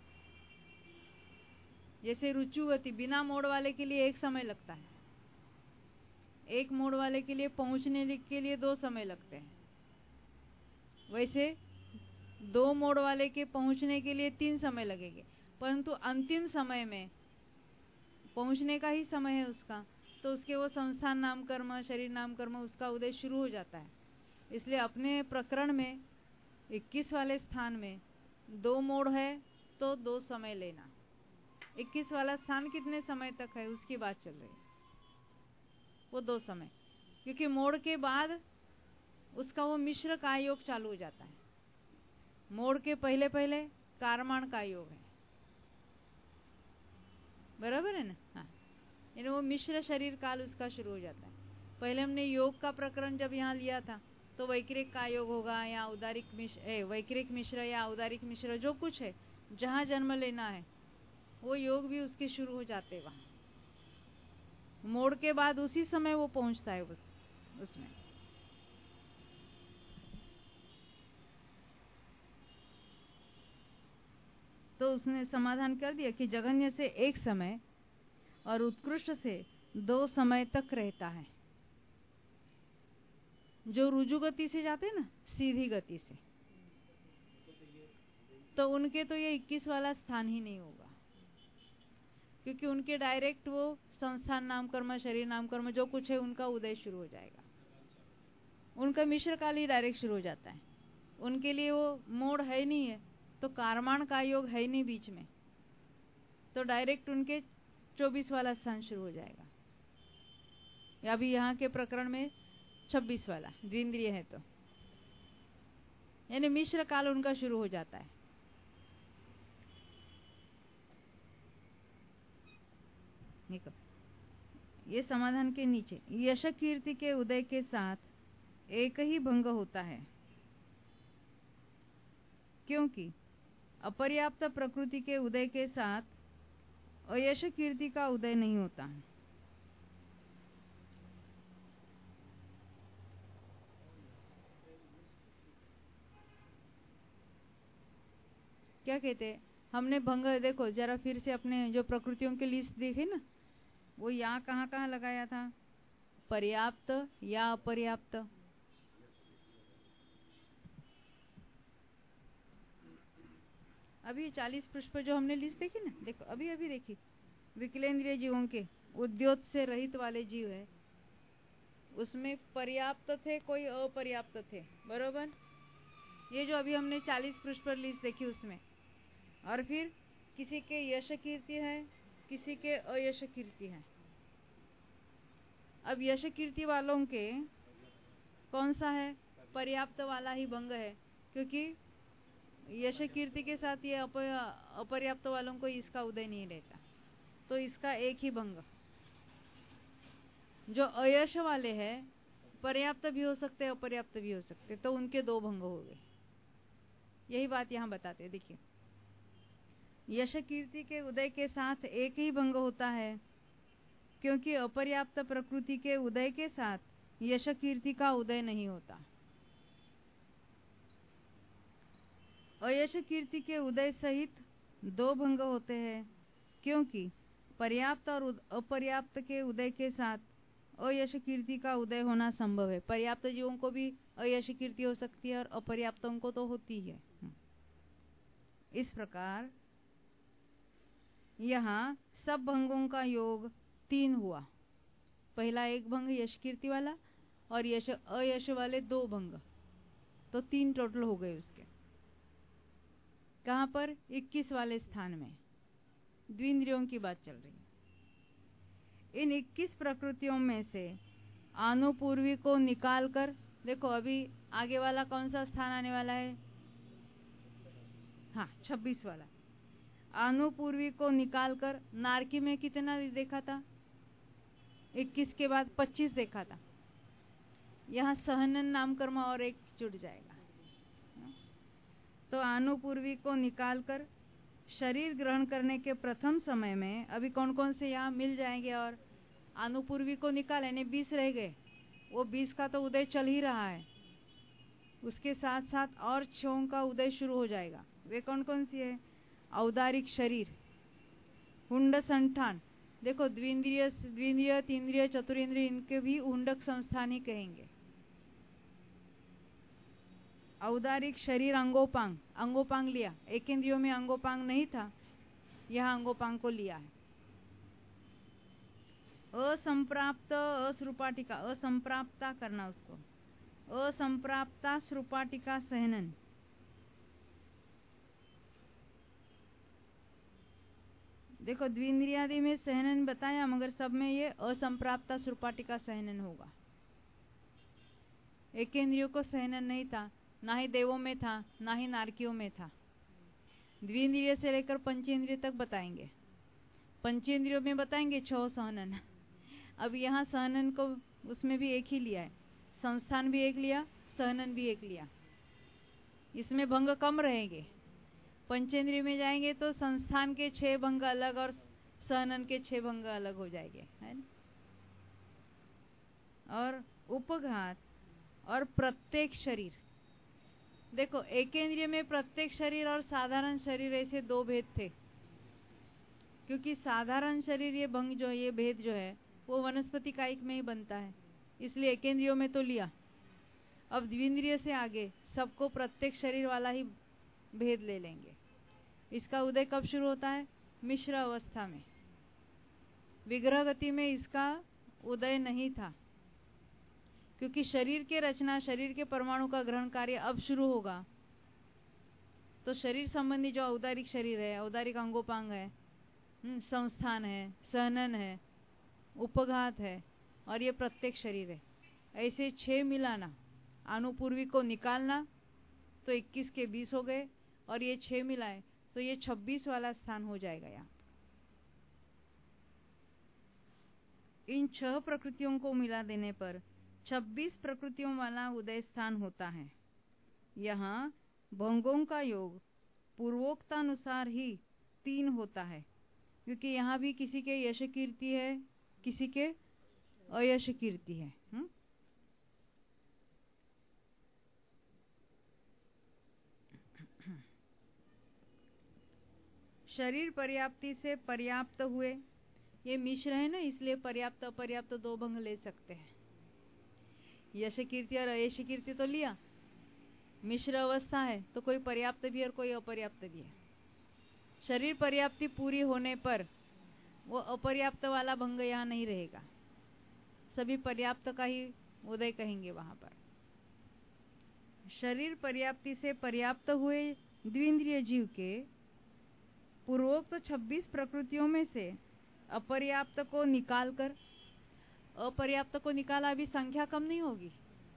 जैसे रुचु गति बिना मोड़ वाले के लिए 1 समय लगता है, 1 मोड़ वाले के लिए पहुंचने के लिए 2 समय लगते हैं, वैसे 2 मोड़ वाले के पहुंचने के लिए 3 समय लगेंगे, परंतु अंतिम समय में पहुंचने का ही समय है उसका, तो उसके वो संस्थान नाम कर्म, शरीर नाम कर्म, उसका उदय शुरू हो जाता है। इसलिए अपने प्रकरण में 21 वाले स्थान में 2 मोड़ है तो 2 समय लेना। 21 वाला स्थान कितने समय तक है उसकी बात चल रही है, वो 2 समय, क्योंकि मोड़ के बाद उसका वो मिश्र का योग चालू हो जाता है। मोड़ के पहले पहले कारमाण का योग है, बराबर है ना? हाँ, यानी वो मिश्र शरीर काल उसका शुरू हो जाता है। पहले हमने योग का प्रकरण जब यहाँ लिया था तो वैक्रिक का योग होगा या उदारिक मिश्र, वैक्रिक मिश्र या उदारिक मिश्र, जो कुछ है जहां जन्म लेना है वो योग भी उसके शुरू हो जाते हैं वहां। मोड़ के बाद उसी समय वो पहुंचता है उसमें। तो उसने समाधान कर दिया कि जघन्य से 1 समय और उत्कृष्ट से 2 समय तक रहता है। जो रुजु गति से जाते हैं ना, सीधी गति से, तो उनके तो ये 21 वाला स्थान ही नहीं होगा, क्योंकि उनके डायरेक्ट वो संस्थान नाम कर्म, शरीर नाम कर्म, जो कुछ है उनका उदय शुरू हो जाएगा। उनका मिश्र काल ही डायरेक्ट शुरू हो जाता है। उनके लिए वो मोड़ है नहीं है, तो कारमाण का योग है नहीं बीच में, तो डायरेक्ट उनके 24 वाला स्थान शुरू हो जाएगा, या अभी यहाँ के प्रकरण में 26 वाला द्विंद्रिय है, तो यानी मिश्र काल उनका शुरू हो जाता है। देखो ये समाधान के नीचे यश कीर्ति के उदय के साथ एक ही भंग होता है, क्योंकि अपर्याप्त प्रकृति के उदय के साथ अयश कीर्ति का उदय नहीं होता। क्या कहते हैं हमने भंग, देखो जरा फिर से अपने जो प्रकृतियों की लिस्ट देखी ना, वो यहाँ कहाँ कहाँ लगाया था, पर्याप्त या अपर्याप्त। अभी 40 पृष्ठ पर जो हमने लिस्ट देखी ना, देखो अभी अभी देखी, विकलेंद्रिय जीवों के उद्योत से रहित वाले जीव है, उसमें पर्याप्त थे, कोई अपर्याप्त थे, बरोबर। ये जो अभी हमने 40 पृष्ठ पर लिस्ट देखी उसमें, और फिर किसी के यश कीर्ति है, किसी के अयश कीर्ति है। अब यश कीर्ति वालों के कौन सा है, पर्याप्त वाला ही भंग है, क्योंकि यश कीर्ति के साथ ये अपर्याप्त वालों को इसका उदय नहीं रहता, तो इसका एक ही भंग। जो अयश वाले हैं पर्याप्त भी हो सकते, अपर्याप्त भी हो सकते, तो उनके दो भंग हो गए। यही बात यहां बताते हैं, देखिए यश कीर्ति के उदय के साथ एक ही भंग होता है, क्योंकि अपर्याप्त प्रकृति के उदय के साथ यश कीर्ति का उदय नहीं होता। अयश कीर्ति के उदय सहित दो भंग होते हैं, क्योंकि पर्याप्त और अपर्याप्त के उदय के साथ अयश कीर्ति का उदय होना संभव है। पर्याप्त जीवों को भी अयश कीर्ति हो सकती है और अपर्याप्तों को तो होती है। इस प्रकार यहाँ सब भंगों का योग 3 हुआ। पहला एक भंग यश कीर्ति वाला और यश अयश वाले 2 भंग, तो 3 टोटल हो गए उसके। कहां पर, 21 वाले स्थान में द्विंद्रियों की बात चल रही है। इन 21 प्रकृतियों में से आनुपूर्वी को निकालकर, देखो अभी आगे वाला कौन सा स्थान आने वाला है, हाँ 26 वाला। आनुपूर्वी को निकालकर नारकी में कितना देखा था, 21 के बाद 25 देखा था। यहां सहनन नाम कर्म और एक जुड़ जाएगा। तो आनुपूर्वी को निकालकर शरीर ग्रहण करने के प्रथम समय में अभी कौन कौन से यहाँ मिल जाएंगे, और आनुपूर्वी को निकाल यानी 20 रह गए, वो 20 का तो उदय चल ही रहा है, उसके साथ साथ और 6 का उदय शुरू हो जाएगा। वे कौन कौन सी है, औदारिक शरीर, हुंड संस्थान, देखो द्विंद्रिय तीन्द्रिय चतुरेंद्रिय, इनके भी हुंडक संस्थान ही कहेंगे। औदारिक शरीर अंगोपांग, अंगोपांग लिया, एक इंद्रियों में अंगोपांग नहीं था, यहां अंगोपांग को लिया है। असंप्राप्त अश्रुपाटिका, असंप्राप्ता करना उसको, असंप्राप्ता श्रुपाटिका सहनन, देखो द्विंद्रियादि में सहनन बताया, मगर सब में ये असंप्राप्ता श्रुपाटिका सहनन होगा। एक इंद्रियों को सहनन नहीं था, ना ही देवों में था, ना ही नारकियों में था। द्विंद्रिय से लेकर पंचेंद्रिय तक बताएंगे। पंचेंद्रियों में बताएंगे 6 सहनन। अब यहाँ सहनन को उसमें भी एक ही लिया है, संस्थान भी एक लिया, सहनन भी एक लिया। इसमें भंग कम रहेंगे। पंचेंद्रिय में जाएंगे तो संस्थान के 6 भंग अलग और सहनन के 6 भंग अलग हो जाएंगे, है ना? और उपघात और प्रत्येक शरीर, देखो एकेंद्रिय में प्रत्येक शरीर और साधारण शरीर ऐसे 2 भेद थे, क्योंकि साधारण शरीर ये भंग जो ये भेद जो है वो वनस्पति कायिक में ही बनता है, इसलिए एकेंद्रियों में तो लिया। अब द्विंद्रिय से आगे सबको प्रत्येक शरीर वाला ही भेद ले लेंगे। इसका उदय कब शुरू होता है, मिश्र अवस्था में। विग्रह गति में इसका उदय नहीं था, क्योंकि शरीर के रचना, शरीर के परमाणु का ग्रहण कार्य अब शुरू होगा। तो शरीर संबंधी जो औदारिक शरीर है, औदारिक अंगोपांग है, संस्थान है, सहनन है, उपघात है और ये प्रत्येक शरीर है, ऐसे 6 मिलाना, आनुपूर्वी को निकालना, तो 21 के 20 हो गए, और ये 6 मिलाए तो ये 26 वाला स्थान हो जाएगा यहाँ। इन 6 प्रकृतियों को मिला देने पर 26 प्रकृतियों वाला उदय स्थान होता है। यहाँ भंगों का योग पूर्वोक्तानुसार ही 3 होता है, क्योंकि यहाँ भी किसी के यश कीर्ति है, किसी के अयश कीर्ति है। शरीर पर्याप्ति से पर्याप्त हुए, ये मिश्र है ना, इसलिए पर्याप्त अपर्याप्त 2 भंग ले सकते हैं। यश कीर्ति और अयश कीर्ति तो लिया, मिश्र अवस्था है तो कोई पर्याप्त भी और कोई अपर्याप्त भी है। शरीर पर्याप्ति पूरी होने पर वो अपर्याप्त वाला भंग यहाँ नहीं रहेगा, सभी पर्याप्त का ही उदय कहेंगे वहां पर। शरीर पर्याप्ति से पर्याप्त हुए द्विंद्रिय जीव के पूर्वोक्त 26 प्रकृतियों में से अपर्याप्त को निकालकर, अपर्याप्त को निकाला, अभी संख्या कम नहीं होगी।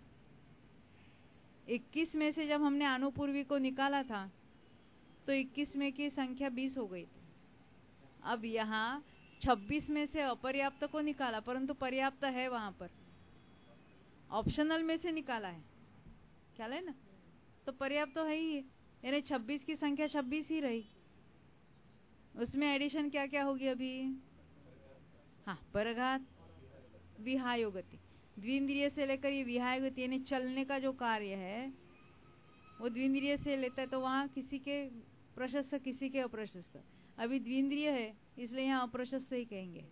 21 में से जब हमने अनुपूर्वी को निकाला था तो 21 में की संख्या 20 हो गई थी। अब यहाँ 26 में से अपर्याप्त को निकाला, परंतु पर्याप्त है वहां पर, ऑप्शनल में से निकाला है, ख्याल है ना, तो पर्याप्त तो है ही है, यानी 26 की संख्या 26 ही रही। उसमें एडिशन क्या क्या होगी अभी? हाँ, परघात, विहायो गति, द्विंद्रिय से लेकर ये विहाय गति यानी चलने का जो कार्य है वो द्विंद्रिय से लेता है, तो वहां किसी के प्रशस्त किसी के अप्रशस्त। अभी द्विंद्रिय है इसलिए यहाँ अप्रशस्त ही कहेंगे।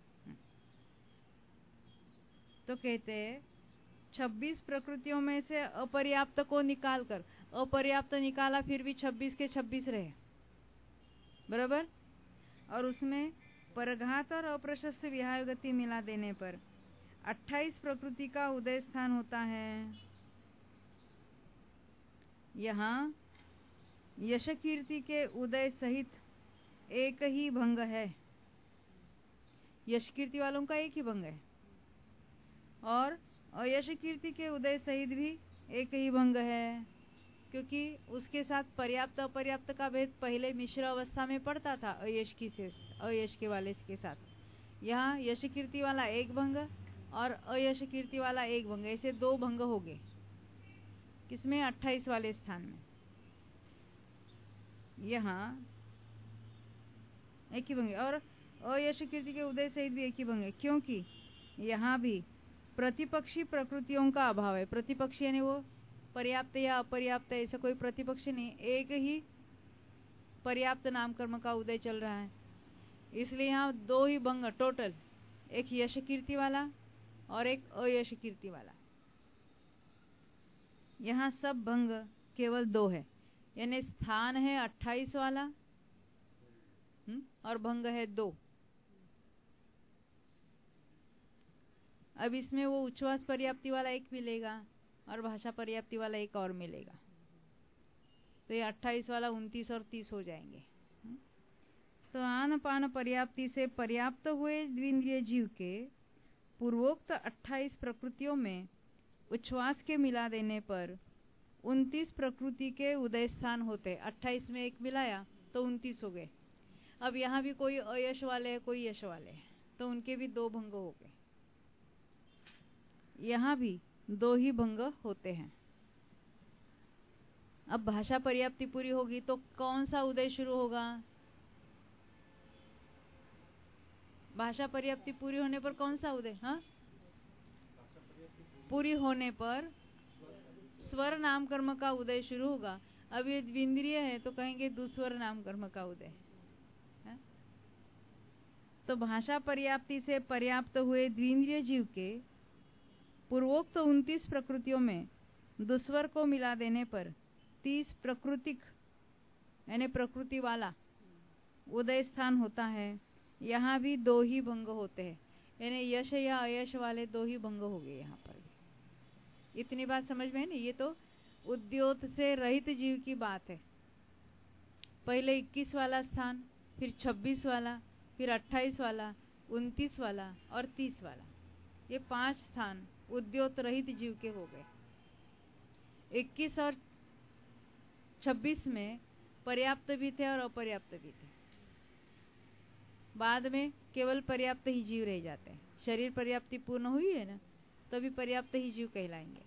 तो कहते हैं 26 प्रकृतियों में से अपर्याप्त को निकालकर, अपर्याप्त निकाला फिर भी 26 के 26 रहे, बराबर। और उसमें परघात और अप्रशस्त विहाय गति मिला देने पर 28 प्रकृति का उदय स्थान होता है। यहाँ यश कीर्ति के उदय सहित एक ही भंग है, यश कीर्ति वालों का एक ही भंग है, और अयश कीर्ति के उदय सहित भी एक ही भंग है, क्योंकि उसके साथ पर्याप्त अपर्याप्त का भेद पहले मिश्र अवस्था में पड़ता था अयश के वाले के साथ। यहाँ यश कीर्ति वाला एक भंग और अयश कीर्ति वाला एक भंग, ऐसे 2 भंग हो गए। किसमें? 28 वाले स्थान में। यहाँ एक ही भंग और अयश कीर्ति के उदय सहित भी एक ही भंग है, क्योंकि यहाँ भी प्रतिपक्षी प्रकृतियों का अभाव है। प्रतिपक्षी यानी वो पर्याप्त या अपर्याप्त, ऐसा कोई प्रतिपक्ष नहीं, एक ही पर्याप्त नाम कर्म का उदय चल रहा है, इसलिए यहाँ 2 ही भंग टोटल, एक यश कीर्ति वाला और एक अयश कीर्ति वाला। यहाँ सब भंग केवल 2 है, यानी स्थान है 28 वाला और भंग है 2। अब इसमें वो उच्छ्वास पर्याप्ति वाला एक मिलेगा और भाषा पर्याप्ति वाला एक और मिलेगा, तो ये 28 वाला 29 और 30 हो जाएंगे। तो आन पान पर्याप्ति से पर्याप्त हुए द्विंद्रिय जीव के पूर्वोक्त 28 प्रकृतियों में उच्छ्वास के मिला देने पर 29 प्रकृति के उदय स्थान होते। 28 में एक मिलाया तो 29 हो गए। अब यहाँ भी कोई अयश वाले है, कोई यश वाले है, तो उनके भी 2 भंग हो गए। यहाँ भी 2 ही भंग होते हैं। अब भाषा पर्याप्ति पूरी होगी तो कौन सा उदय शुरू होगा? भाषा पर्याप्ति पूरी होने पर कौन सा उदय? हाँ, पूरी होने पर स्वर नाम कर्म का उदय शुरू होगा। अब ये द्विंद्रिय है तो कहेंगे दुस्वर नाम कर्म का उदय। तो भाषा पर्याप्ति से पर्याप्त हुए द्विंद्रिय जीव के पूर्वोक्त 29 प्रकृतियों में दुस्वर को मिला देने पर 30 प्रकृतिक यानी प्रकृति वाला उदय स्थान होता है। यहाँ भी 2 ही भंग होते हैं, यानी यश या अयश वाले 2 ही भंग हो गए। यहाँ पर इतनी बात समझ में है ना? ये तो उद्योत से रहित जीव की बात है। पहले 21 वाला स्थान, फिर 26 वाला, फिर 28 वाला, 29 वाला और 30 वाला, ये 5 स्थान उद्योत रहित जीव के हो गए। 21 और 26 में पर्याप्त भी थे और अपर्याप्त भी थे, बाद में केवल पर्याप्त ही जीव रह जाते हैं। शरीर पर्याप्ति पूर्ण हुई है ना, तो अभी पर्याप्त ही जीव कहलाएंगे।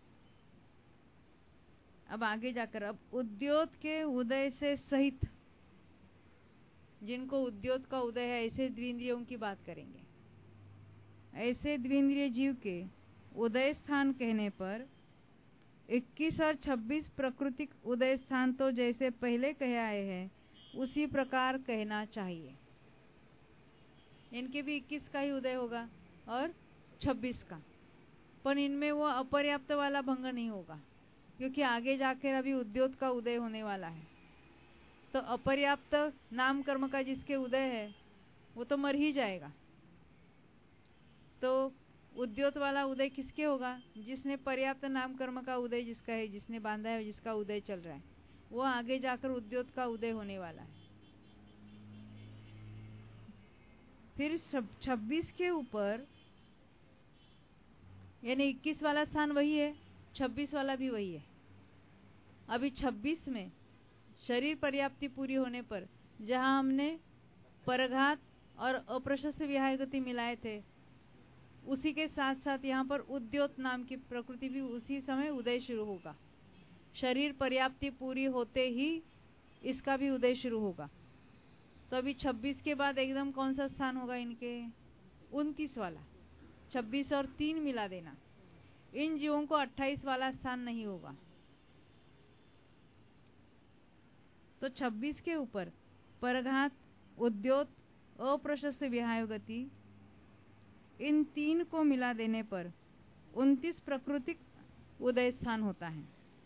अब आगे जाकर अब उद्योत के उदय से सहित, जिनको उद्योत का उदय है ऐसे द्विंद्रियों की बात करेंगे। ऐसे द्विंद्रिय जीव के उदय स्थान कहने पर 21 और 26 प्राकृतिक उदय स्थान तो जैसे पहले कहे आए हैं उसी प्रकार कहना चाहिए। इनके भी 21 का ही उदय होगा और 26 का, पर इनमें वो अपर्याप्त वाला भंग नहीं होगा, क्योंकि आगे जाकर अभी उद्योत का उदय होने वाला है। तो अपर्याप्त नाम कर्म का जिसके उदय है वो तो मर ही जाएगा। तो उद्योत वाला उदय किसके होगा? जिसने पर्याप्त नाम कर्म का उदय जिसका है, जिसने बांधा है, जिसका उदय चल रहा है, वो आगे जाकर उद्योत का उदय होने वाला है। फिर 26 के ऊपर, यानी 21 वाला स्थान वही है, 26 वाला भी वही है। अभी 26 में शरीर पर्याप्ति पूरी होने पर जहां हमने परघात और अप्रशस्त विहाय गति मिलाए थे, उसी के साथ साथ यहाँ पर उद्योत नाम की प्रकृति भी उसी समय उदय शुरू होगा। शरीर पर्याप्ति पूरी होते ही इसका भी उदय शुरू होगा। तो अभी 26 के बाद एकदम कौन सा स्थान होगा इनके? 29 वाला। 26 और 3 मिला देना, इन जीवों को 28 वाला स्थान नहीं होगा। तो 26 के ऊपर परघात, उद्योत, अप्रशस्त विहाय गति, इन 3 को मिला देने पर 29 प्राकृतिक उदय स्थान होता है।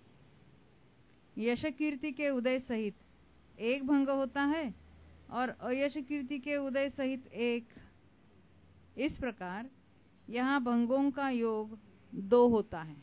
यश कीर्ति के उदय सहित एक भंग होता है और अयश कीर्ति के उदय सहित एक। इस प्रकार यहाँ भंगों का योग 2 होता है।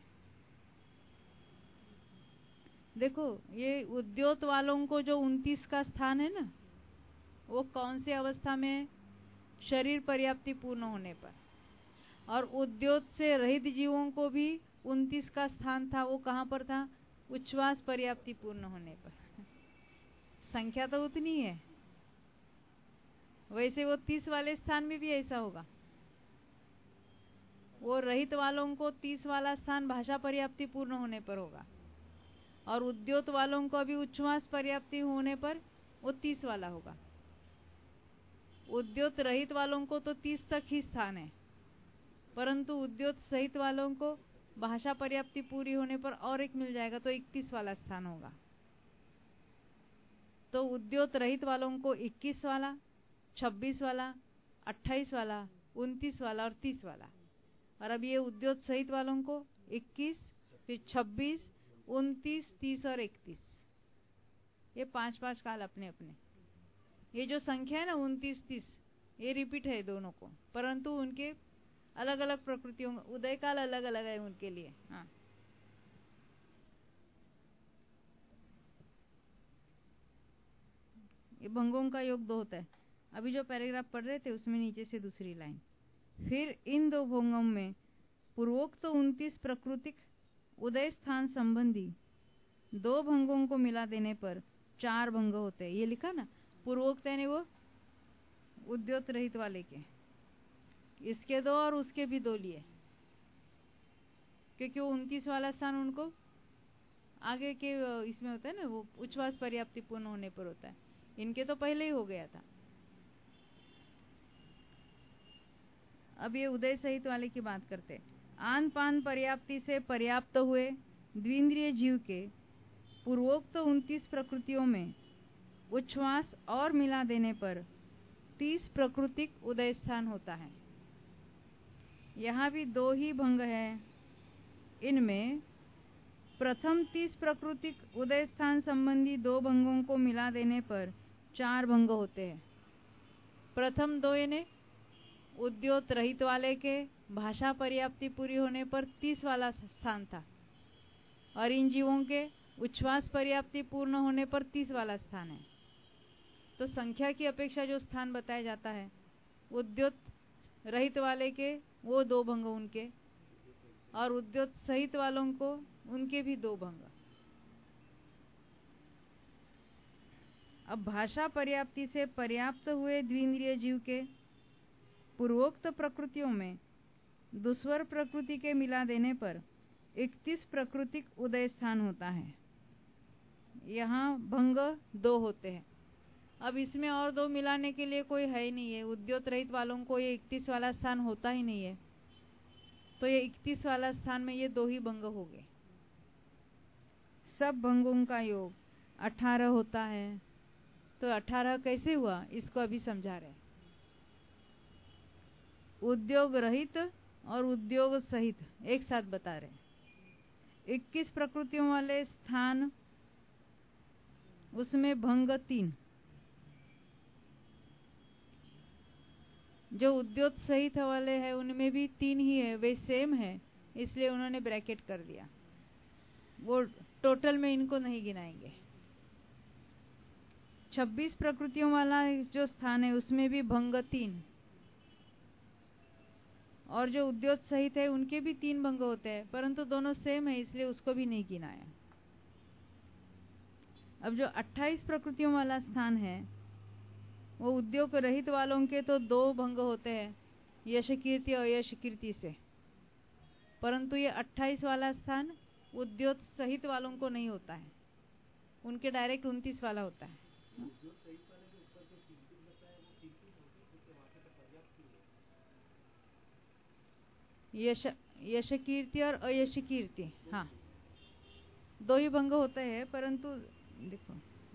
देखो, ये उद्योत वालों को जो 29 का स्थान है ना, वो कौन सी अवस्था में है? शरीर पर्याप्ति पूर्ण होने पर। और उद्योत से रहित जीवों को भी 29 का स्थान था, वो कहां पर था? उच्छ्वास पर्याप्ति पूर्ण होने पर। संख्या तो उतनी है, वैसे वो 30 वाले स्थान में भी ऐसा होगा। वो रहित वालों को 30 वाला स्थान भाषा पर्याप्ति पूर्ण होने पर होगा, और उद्योत वालों को अभी उच्छ्वास पर्याप्ति होने पर वो 30 वाला होगा। उद्योत रहित वालों को तो 30 तक ही स्थान है, परंतु उद्योत सहित वालों को भाषा पर्याप्ति पूरी होने पर और एक मिल जाएगा, तो 31 वाला स्थान होगा। तो उद्योत रहित वालों को 21 वाला, 26 वाला, 28 वाला, 29 वाला और 30 वाला। और अब ये उद्योत सहित वालों को 21, फिर 26, 29, 30 और 31, ये 5-5 काल अपने अपने। ये जो संख्या है ना 29, 30, ये रिपीट है दोनों को, परंतु उनके अलग अलग प्रकृतियों, उदय काल अलग अलग है उनके लिए। हाँ, ये भंगों का योग 2 होता है। अभी जो पैराग्राफ पढ़ रहे थे उसमें नीचे से दूसरी लाइन, फिर इन 2 भंगों में पूर्वोक्त 29 प्राकृतिक उदय स्थान संबंधी 2 भंगों को मिला देने पर 4 भंग होते हैं। ये लिखा ना, पूर्वोक्त यानी वो उद्योत रहित वाले के, इसके 2 और उसके भी 2 लिए, क्योंकि वो 29 वाला स्थान उनको आगे के इसमें होता है ना, वो उच्छ्वास पर्याप्ति पूर्ण होने पर होता है। इनके तो पहले ही हो गया था। अब ये उदय सहित वाले की बात करते हैं। आन पान पर्याप्ति से पर्याप्त हुए द्विंद्रिय जीव के पूर्वोक्त 29 प्रकृतियों में उच्छ्वास और मिला देने पर 30 प्राकृतिक उदय स्थान होता है। यहाँ भी 2 ही भंग है। इनमें प्रथम 30 प्राकृतिक उदय स्थान संबंधी 2 भंगों को मिला देने पर 4 भंग होते हैं। प्रथम 2 यानी उद्योत रहित वाले के भाषा पर्याप्ति पूरी होने पर 30 वाला स्थान था, और इन जीवों के उच्छ्वास पर्याप्ति पूर्ण होने पर 30 वाला स्थान है। तो संख्या की अपेक्षा जो स्थान बताया जाता है, उद्योत रहित वाले के वो 2 भंग उनके, और उद्योत सहित वालों को उनके भी 2 भंग। अब भाषा पर्याप्ति से पर्याप्त हुए द्विंद्रिय जीव के पूर्वोक्त प्रकृतियों में दुस्वर प्रकृति के मिला देने पर 31 प्राकृतिक उदय स्थान होता है। यहाँ भंग 2 होते हैं। अब इसमें और 2 मिलाने के लिए कोई है ही नहीं है। उद्योत रहित वालों को ये 31 वाला स्थान होता ही नहीं है, तो ये 31 वाला स्थान में ये 2 ही भंग हो गए। सब भंगों का योग 18 होता है। तो 18 कैसे हुआ इसको अभी समझा रहे। उद्योग रहित और उद्योग सहित एक साथ बता रहे। 21 प्रकृतियों वाले स्थान, उसमें भंग 3। जो उद्योग सहित वाले हैं उनमें भी 3 ही है, वे सेम है, इसलिए उन्होंने ब्रैकेट कर दिया। वो टोटल में इनको नहीं गिनाएंगे। 26 प्रकृतियों वाला जो स्थान है उसमें भी भंग 3, और जो उद्योग सहित है उनके भी 3 भंग होते हैं, परंतु दोनों सेम है इसलिए उसको भी नहीं गिनाया। अब जो 28 प्रकृतियों वाला स्थान है वो उद्योग रहित वालों के तो 2 भंग होते हैं, यश कीर्ति और अयश कीर्ति से, परंतु ये 28 वाला स्थान उद्योग सहित वालों को नहीं होता है, उनके डायरेक्ट 29 वाला होता है। यश कीर्ति और अयश कीर्ति, हाँ 2 ही भंग होते हैं, परंतु देखो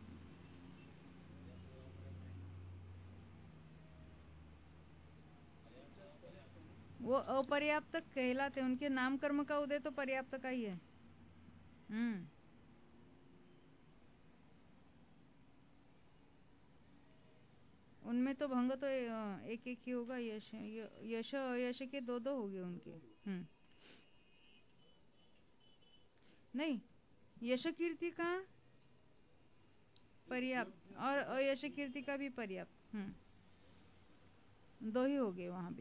वो अपर्याप्त कहलाते, उनके नाम कर्म का उदय तो पर्याप्त का ही है। उनमें तो भंग तो एक एक ही होगा। यश अयश के 2-2 हो गए उनके। नहीं, यश कीर्ति का पर्याप्त और अयश कीर्ति का भी पर्याप्त, 2 ही हो गए वहां भी।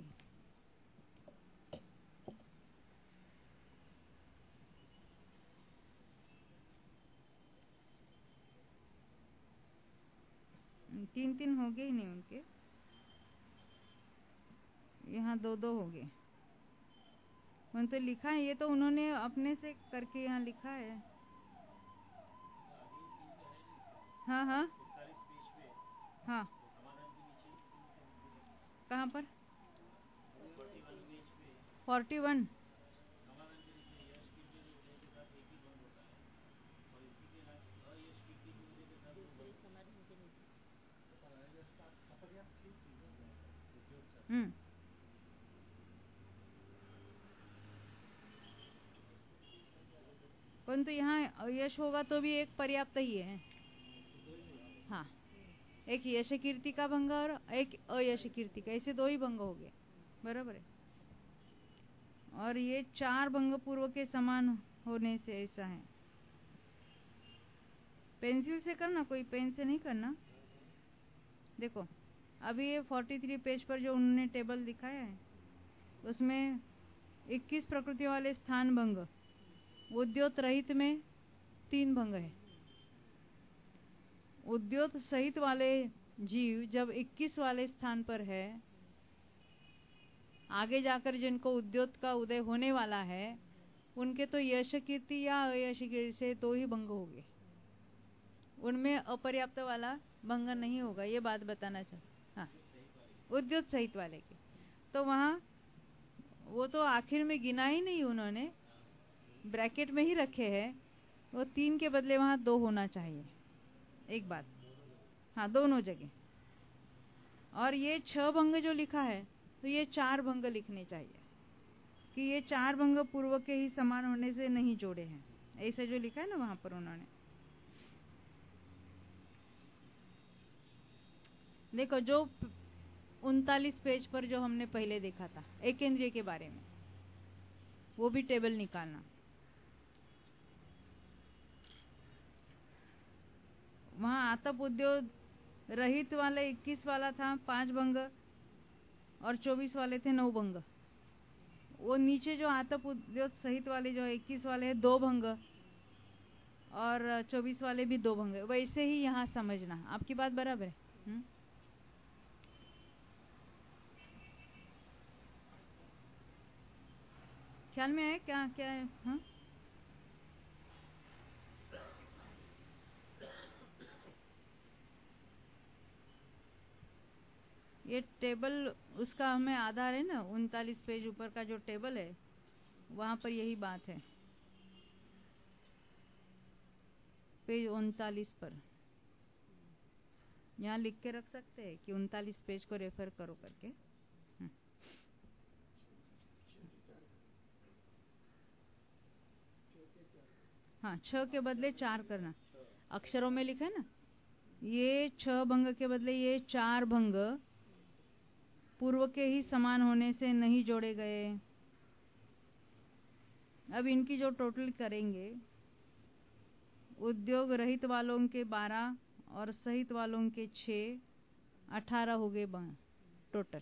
तीन हो गए ही नहीं उनके, यहाँ 2-2 हो गए। उन तो लिखा है, ये तो उन्होंने अपने से करके यहाँ लिखा है। हाँ हाँ हाँ, कहाँ पर? 41। परंतु यहाँ यश होगा तो भी एक पर्याप्त ही है। हाँ, एक यश कीर्ति का भंग और एक अयश कीर्ति का, ऐसे 2 ही भंग हो गए, बराबर है। और ये 4 भंग पूर्व के समान होने से ऐसा है। पेंसिल से करना, कोई पेन से नहीं करना। देखो अभी ये 43 पेज पर जो उन्होंने टेबल दिखाया है उसमें 21 प्रकृति वाले स्थान भंग, उद्योत रहित में 3 भंग है। उद्योत सहित वाले जीव जब 21 वाले स्थान पर है, आगे जाकर जिनको उद्योत का उदय होने वाला है उनके तो यश कीर्ति या अयश कीर्ति से 2 ही भंग हो गए, उनमें अपर्याप्त वाला भंग नहीं होगा। ये बात बताना चाह, हाँ उद्योत सहित वाले की तो वहां वो तो आखिर में गिना ही नहीं, उन्होंने ब्रैकेट में ही रखे हैं। वो 3 के बदले वहां 2 होना चाहिए, एक बात, हाँ दोनों जगह। और ये 6 भंग जो लिखा है तो ये 4 भंग लिखने चाहिए कि ये 4 भंग पूर्व के ही समान होने से नहीं जोड़े हैं, ऐसे जो लिखा है ना वहां पर उन्होंने। देखो जो 39 पेज पर जो हमने पहले देखा था एक इंद्रिय के बारे में, वो भी टेबल निकालना। वहां आतप उद्योग रहित वाले 21 वाला था 5 भंग और 24 वाले थे 9 भंग। वो नीचे जो आतप उद्योग सहित वाले जो 21 वाले हैं 2 भंग और 24 वाले भी 2 भंग, वैसे ही यहाँ समझना। आपकी बात बराबर है। ख्याल में आया क्या क्या है? हाँ, ये टेबल उसका हमें आधार है ना, 39 पेज ऊपर का जो टेबल है वहां पर यही बात है, पेज 39 पर। यहाँ लिख के रख सकते हैं कि 39 पेज को रेफर करो करके। हाँ, 6 के बदले 4 करना, अक्षरों में लिखा है ना, ये 6 भंग के बदले ये 4 भंग पूर्व के ही समान होने से नहीं जोड़े गए। अब इनकी जो टोटल करेंगे, उद्योग रहित वालों के 12 और सहित वालों के 6, 18 हो गए टोटल।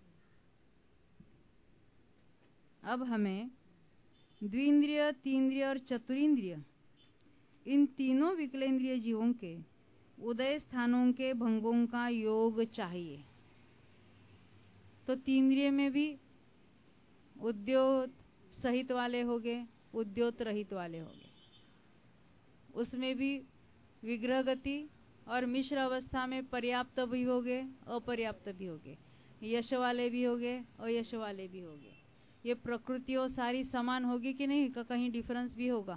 अब हमें द्विंद्रिय, तीन्द्रिय और चतुरिंद्रिय, इन तीनों विकलेंद्रिय जीवों के उदय स्थानों के भंगों का योग चाहिए। तो तीन्द्रिय में भी उद्योग सहित वाले हो गए, उद्योग रहित वाले हो गए, उसमें भी विग्रह गति और मिश्र अवस्था में पर्याप्त भी हो गए, अपर्याप्त भी हो गए, यश वाले भी हो गए, अयश वाले भी हो गए। ये प्रकृतियों सारी समान होगी कि नहीं, का कहीं डिफरेंस भी होगा?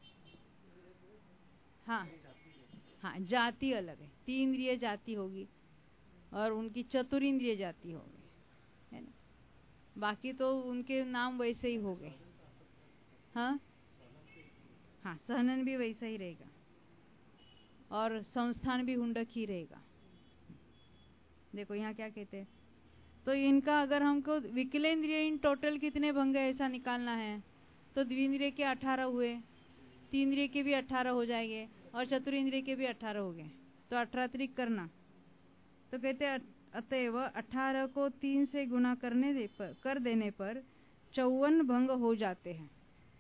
हाँ हाँ, जाति अलग है, तीन्द्रिय जाति होगी और उनकी चतुरिंद्रिय जाति होगी, है ना। बाकी तो उनके नाम वैसे ही हो गए। हाँ हाँ, सहनन भी वैसा ही रहेगा और संस्थान भी हुंडक ही रहेगा। देखो यहाँ क्या कहते हैं, तो इनका अगर हमको विकलेंद्रिय इन टोटल कितने भंग है ऐसा निकालना है, तो द्विंद्रिय के 18 हुए, तीन्द्रिय के भी 18 हो जाएंगे और चतुरिंद्रिय के भी 18 हो गए, तो 18 अतिरिक्त करना। तो कहते हैं अतएव 18 को 3 से गुणा कर देने पर 54 भंग हो जाते हैं।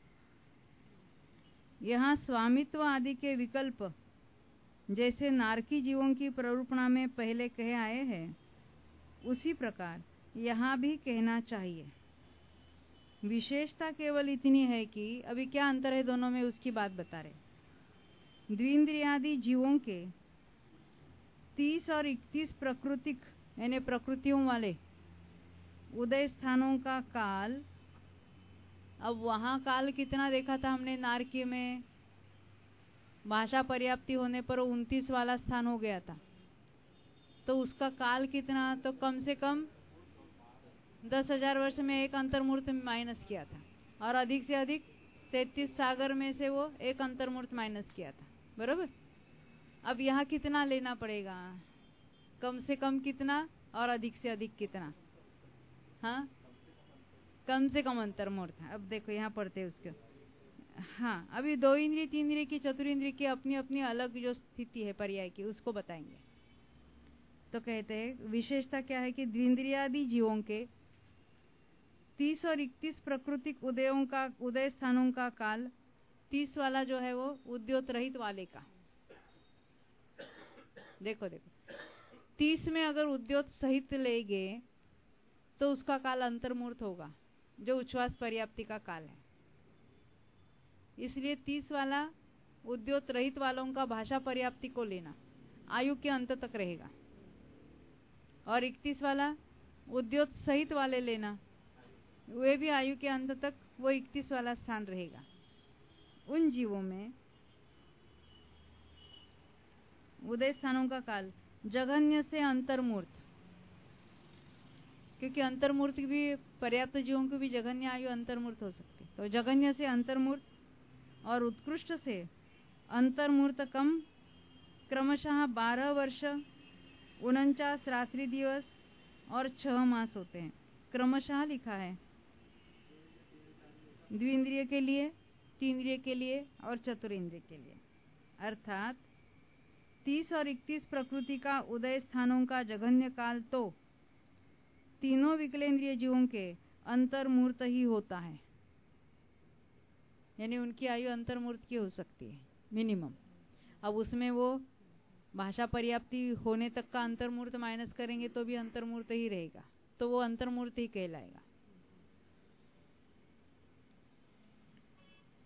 यहाँ स्वामित्व आदि के विकल्प जैसे नारकी जीवों की प्ररूपणा में पहले कहे आए हैं, उसी प्रकार यहाँ भी कहना चाहिए। विशेषता केवल इतनी है कि अभी क्या अंतर है दोनों में उसकी बात बता रहे। द्विंद्रियादि जीवों के 30 और 31 प्राकृतिक यानी प्रकृतियों वाले उदय स्थानों का काल, अब वहां काल कितना देखा था हमने, नारकी में भाषा पर्याप्ति होने पर 29 वाला स्थान हो गया था, तो उसका काल कितना, तो कम से कम 10,000 वर्ष में एक अंतर्मूर्त माइनस किया था, और अधिक से अधिक 33 सागर में से वो एक अंतर्मूर्त माइनस किया था, बरोबर। अब यहाँ कितना लेना पड़ेगा, कम से कम कितना और अधिक से अधिक कितना? हाँ, कम से कम अंतर्मूर्त। अब देखो यहाँ पढ़ते हैं उसको। हाँ, अभी 2 इंद्रिय, 3 इंद्रिय की, चतुरिंद्रिय की अपनी अपनी अलग जो स्थिति है पर्याय की, उसको बताएंगे। तो कहते हैं विशेषता क्या है कि द्विंद्रियादि जीवों के 30 और 31 प्राकृतिक उदय स्थानों का काल, 30 वाला जो है वो उद्योग रहित वाले का। देखो 30 में अगर उद्योग सहित लेंगे तो उसका काल अंतर्मूर्त होगा, जो उच्छ्वास पर्याप्ति का काल है। इसलिए 30 वाला उद्योग रहित वालों का भाषा पर्याप्ति को लेना, आयु के अंत तक रहेगा, और 31 वाला उद्योग सहित वाले लेना, वे भी आयु के अंत तक वो 31 वाला स्थान रहेगा। उन जीवों में उदय स्थानों का काल जघन्य से अंतर्मूर्त, क्योंकि अंतर्मूर्त भी पर्याप्त जीवों की भी जघन्य आयु अंतर्मूर्त हो सकती है, तो जघन्य से अंतर्मूर्त और उत्कृष्ट से अंतर्मूर्त कम क्रमशः 12 वर्ष, 49 रात्रि दिवस और 6 मास होते हैं। क्रमशः लिखा है द्विंद्रिय के लिए, तीन्द्रिय के लिए और चतुरिंद्रिय के लिए, अर्थात 30 और 31 प्रकृति का उदय स्थानों का जघन्य काल तो तीनों विकलेंद्रिय जीवों के अंतर्मूर्त ही होता है, यानी उनकी आयु अंतर्मूर्त की हो सकती है मिनिमम। अब उसमें वो भाषा पर्याप्ति होने तक का अंतर्मूर्त माइनस करेंगे तो भी अंतर्मूर्त ही रहेगा, तो वो अंतर्मूर्त ही कहलाएगा।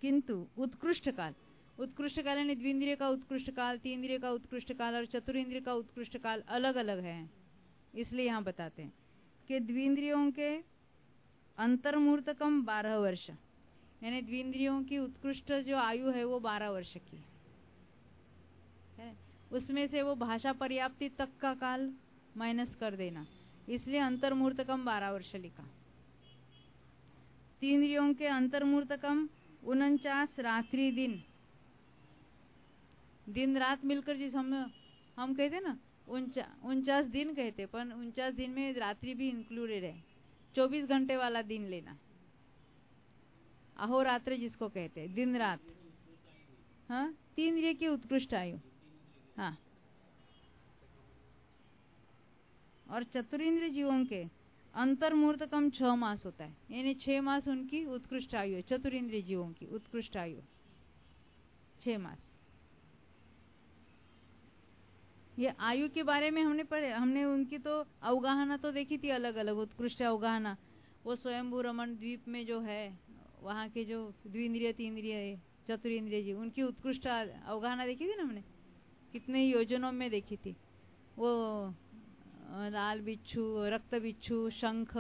किंतु उत्कृष्ट काल, उत्कृष्ट काल यानी द्विंद्रिय का उत्कृष्ट काल, तीन्द्रिय का उत्कृष्ट काल और चतुरिंद्रिय का उत्कृष्ट काल अलग अलग है। इसलिए यहाँ बताते हैं कि द्विंद्रियों के अंतर्मुहूर्तकम 12 वर्ष, यानी द्विंद्रियों की उत्कृष्ट जो आयु है वो 12 वर्ष की है। उसमें से वो भाषा पर्याप्ति तक का काल माइनस कर देना, इसलिए अंतर्मुहूर्तकम 12 वर्ष लिखा। तीन्द्रियों के अंतर्मुहूर्तकम 49 रात्रि दिन, दिन रात मिलकर जिस हम कहते ना 49 दिन कहते, पर 49 दिन में रात्रि भी इंक्लूडेड है। 24 घंटे वाला दिन लेना, अहोरात्र जिसको कहते हैं, दिन रात। हाँ, तीन्द्रिय की उत्कृष्ट आयु। हाँ, और चतुरिंद्रिय जीवों के अंतर्मुहूर्तकम 6 मास होता है, यानी 6 मास उनकी उत्कृष्ट आयु है। चतुरिंद्रिय जीवों की उत्कृष्ट आयु 6 मास। ये आयु के बारे में हमने उनकी तो अवगाहना तो देखी थी, अलग अलग उत्कृष्ट अवगाहना। वो स्वयंभू रमन द्वीप में जो है, वहाँ के जो द्विंद्रिय तीन्द्रिय चतुरिंद्रिय जीव, उनकी उत्कृष्ट अवगाहना देखी थी ना हमने, कितने योजनों में देखी थी। वो लाल बिच्छू, रक्त बिच्छू, शंख,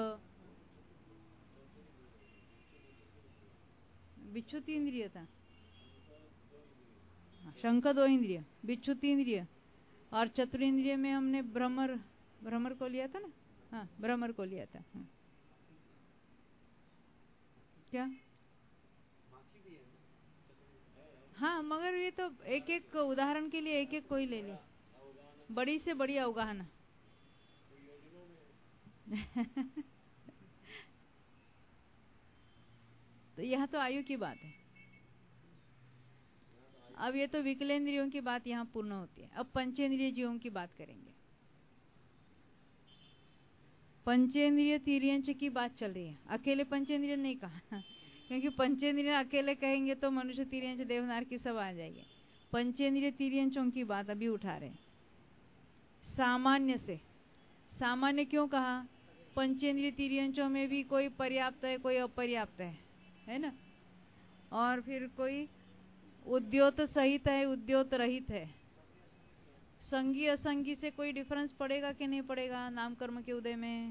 बिच्छू 3 इंद्रिय था, शंख 2 इंद्रिय, बिच्छू 3 इंद्रिय, और चतुरिंद्रिय में हमने भ्रमर को लिया था ना। हाँ, भ्रमर को लिया था। क्या? हाँ, मगर ये तो एक एक उदाहरण के लिए एक एक कोई ले लिया, बड़ी से बड़ी अवगाहना। तो यह तो आयु की बात है। अब ये तो विकलेंद्रियों की बात यहाँ पूर्ण होती है। अब पंचेंद्रिय जीवों की बात करेंगे। पंचेंद्रिय तिर्यंच की बात चल रही है, अकेले पंचेंद्रिय नहीं कहा क्योंकि पंचेंद्रिय अकेले कहेंगे तो मनुष्य तिर्यंच देवनार की सब आ जाएंगे। पंचेंद्रिय तिर्यंचों की बात अभी उठा रहे। सामान्य से, सामान्य क्यों कहा? पंचेंद्रिय तिर्यंचों में भी कोई पर्याप्त है, कोई अपर्याप्त है ना, और फिर कोई उद्योत सहित है, उद्योत रहित है। संगी असंगी से कोई डिफरेंस पड़ेगा कि नहीं पड़ेगा? नाम कर्म के उदय में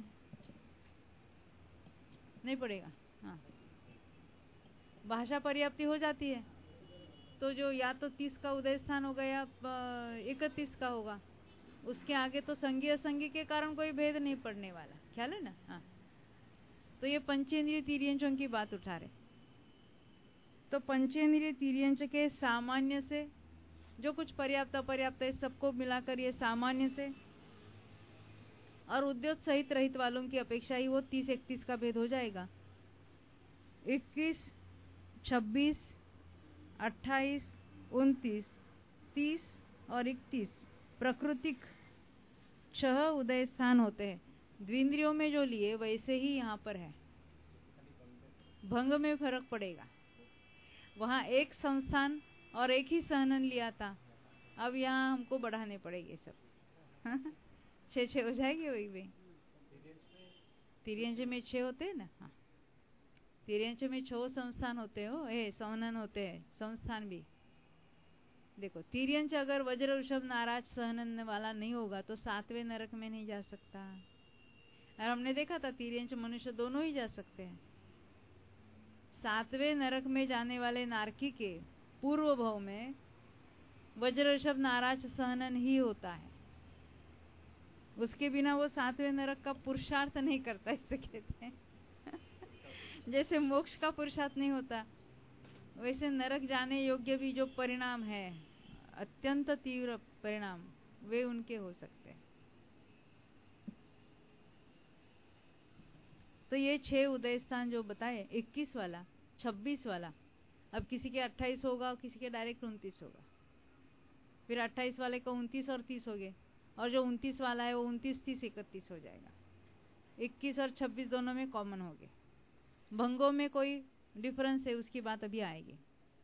नहीं पड़ेगा। हाँ, भाषा पर्याप्ति हो जाती है तो जो या तो 30 का उदय स्थान होगा या 31 का होगा, उसके आगे तो संगी असंगी के कारण कोई भेद नहीं पड़ने वाला। ख्याल है ना? हाँ, तो ये पंचेंद्रिय तिर्यंचों की बात उठा रहे। तो पंचेंद्रिय तिर्यंच के सामान्य से, जो कुछ पर्याप्त अपर्याप्त है सबको मिलाकर ये सामान्य से, और उद्योत सहित रहित वालों की अपेक्षा ही वो 30-31 का भेद हो जाएगा। 21, 26, 28, 29, 30 और 31 प्राकृतिक 6 उदय स्थान होते हैं। द्विंद्रियों में जो लिए वैसे ही यहाँ पर है, भंग में फर्क पड़ेगा। वहाँ एक संस्थान और एक ही सहनन लिया था, अब यहाँ हमको बढ़ाने पड़ेंगे सब 6 हो जाएगी। वही भी तिर्यंच में 6 होते हैं ना। हाँ, तिर्यंच में 6 संस्थान होते हो, सहनन होते हैं, संस्थान भी। देखो, तिर्यंच अगर वज्र ऋषभ नाराज सहनन वाला नहीं होगा तो 7वें नरक में नहीं जा सकता। और हमने देखा था तिर्यंच मनुष्य दोनों ही जा सकते हैं। 7वें नरक में जाने वाले नारकी के पूर्व भाव में वज्र ऋषभ नाराज सहनन ही होता है। उसके बिना वो 7वें नरक का पुरुषार्थ नहीं करता, इसे कहते हैं जैसे मोक्ष का पुरुषार्थ नहीं होता, वैसे नरक जाने योग्य भी जो परिणाम है, अत्यंत तीव्र परिणाम, वे उनके हो सकते हैं। तो ये 6 उदय स्थान जो बताए, 21 वाला, 26 वाला, अब किसी के 28 होगा और किसी के डायरेक्ट 29 होगा। फिर 28 वाले को 29 और 30 हो गए, और जो 29 वाला है वो 29, 30, 31 हो जाएगा। 21 और 26 दोनों में कॉमन हो गए। भंगों में कोई डिफरेंस है, उसकी बात अभी आएगी।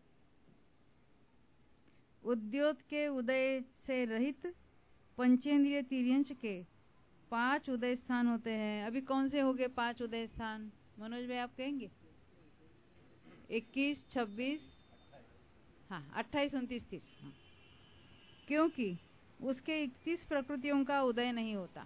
उद्योत के उदय से रहित पंचेंद्रिय तिर्यंच के 5 उदय स्थान होते हैं। अभी कौन से हो गए 5 उदय स्थान? मनोज भाई आप कहेंगे? 21, 26, हाँ 28, 29, 30। हाँ। क्योंकि उसके 31 प्रकृतियों का उदय नहीं होता।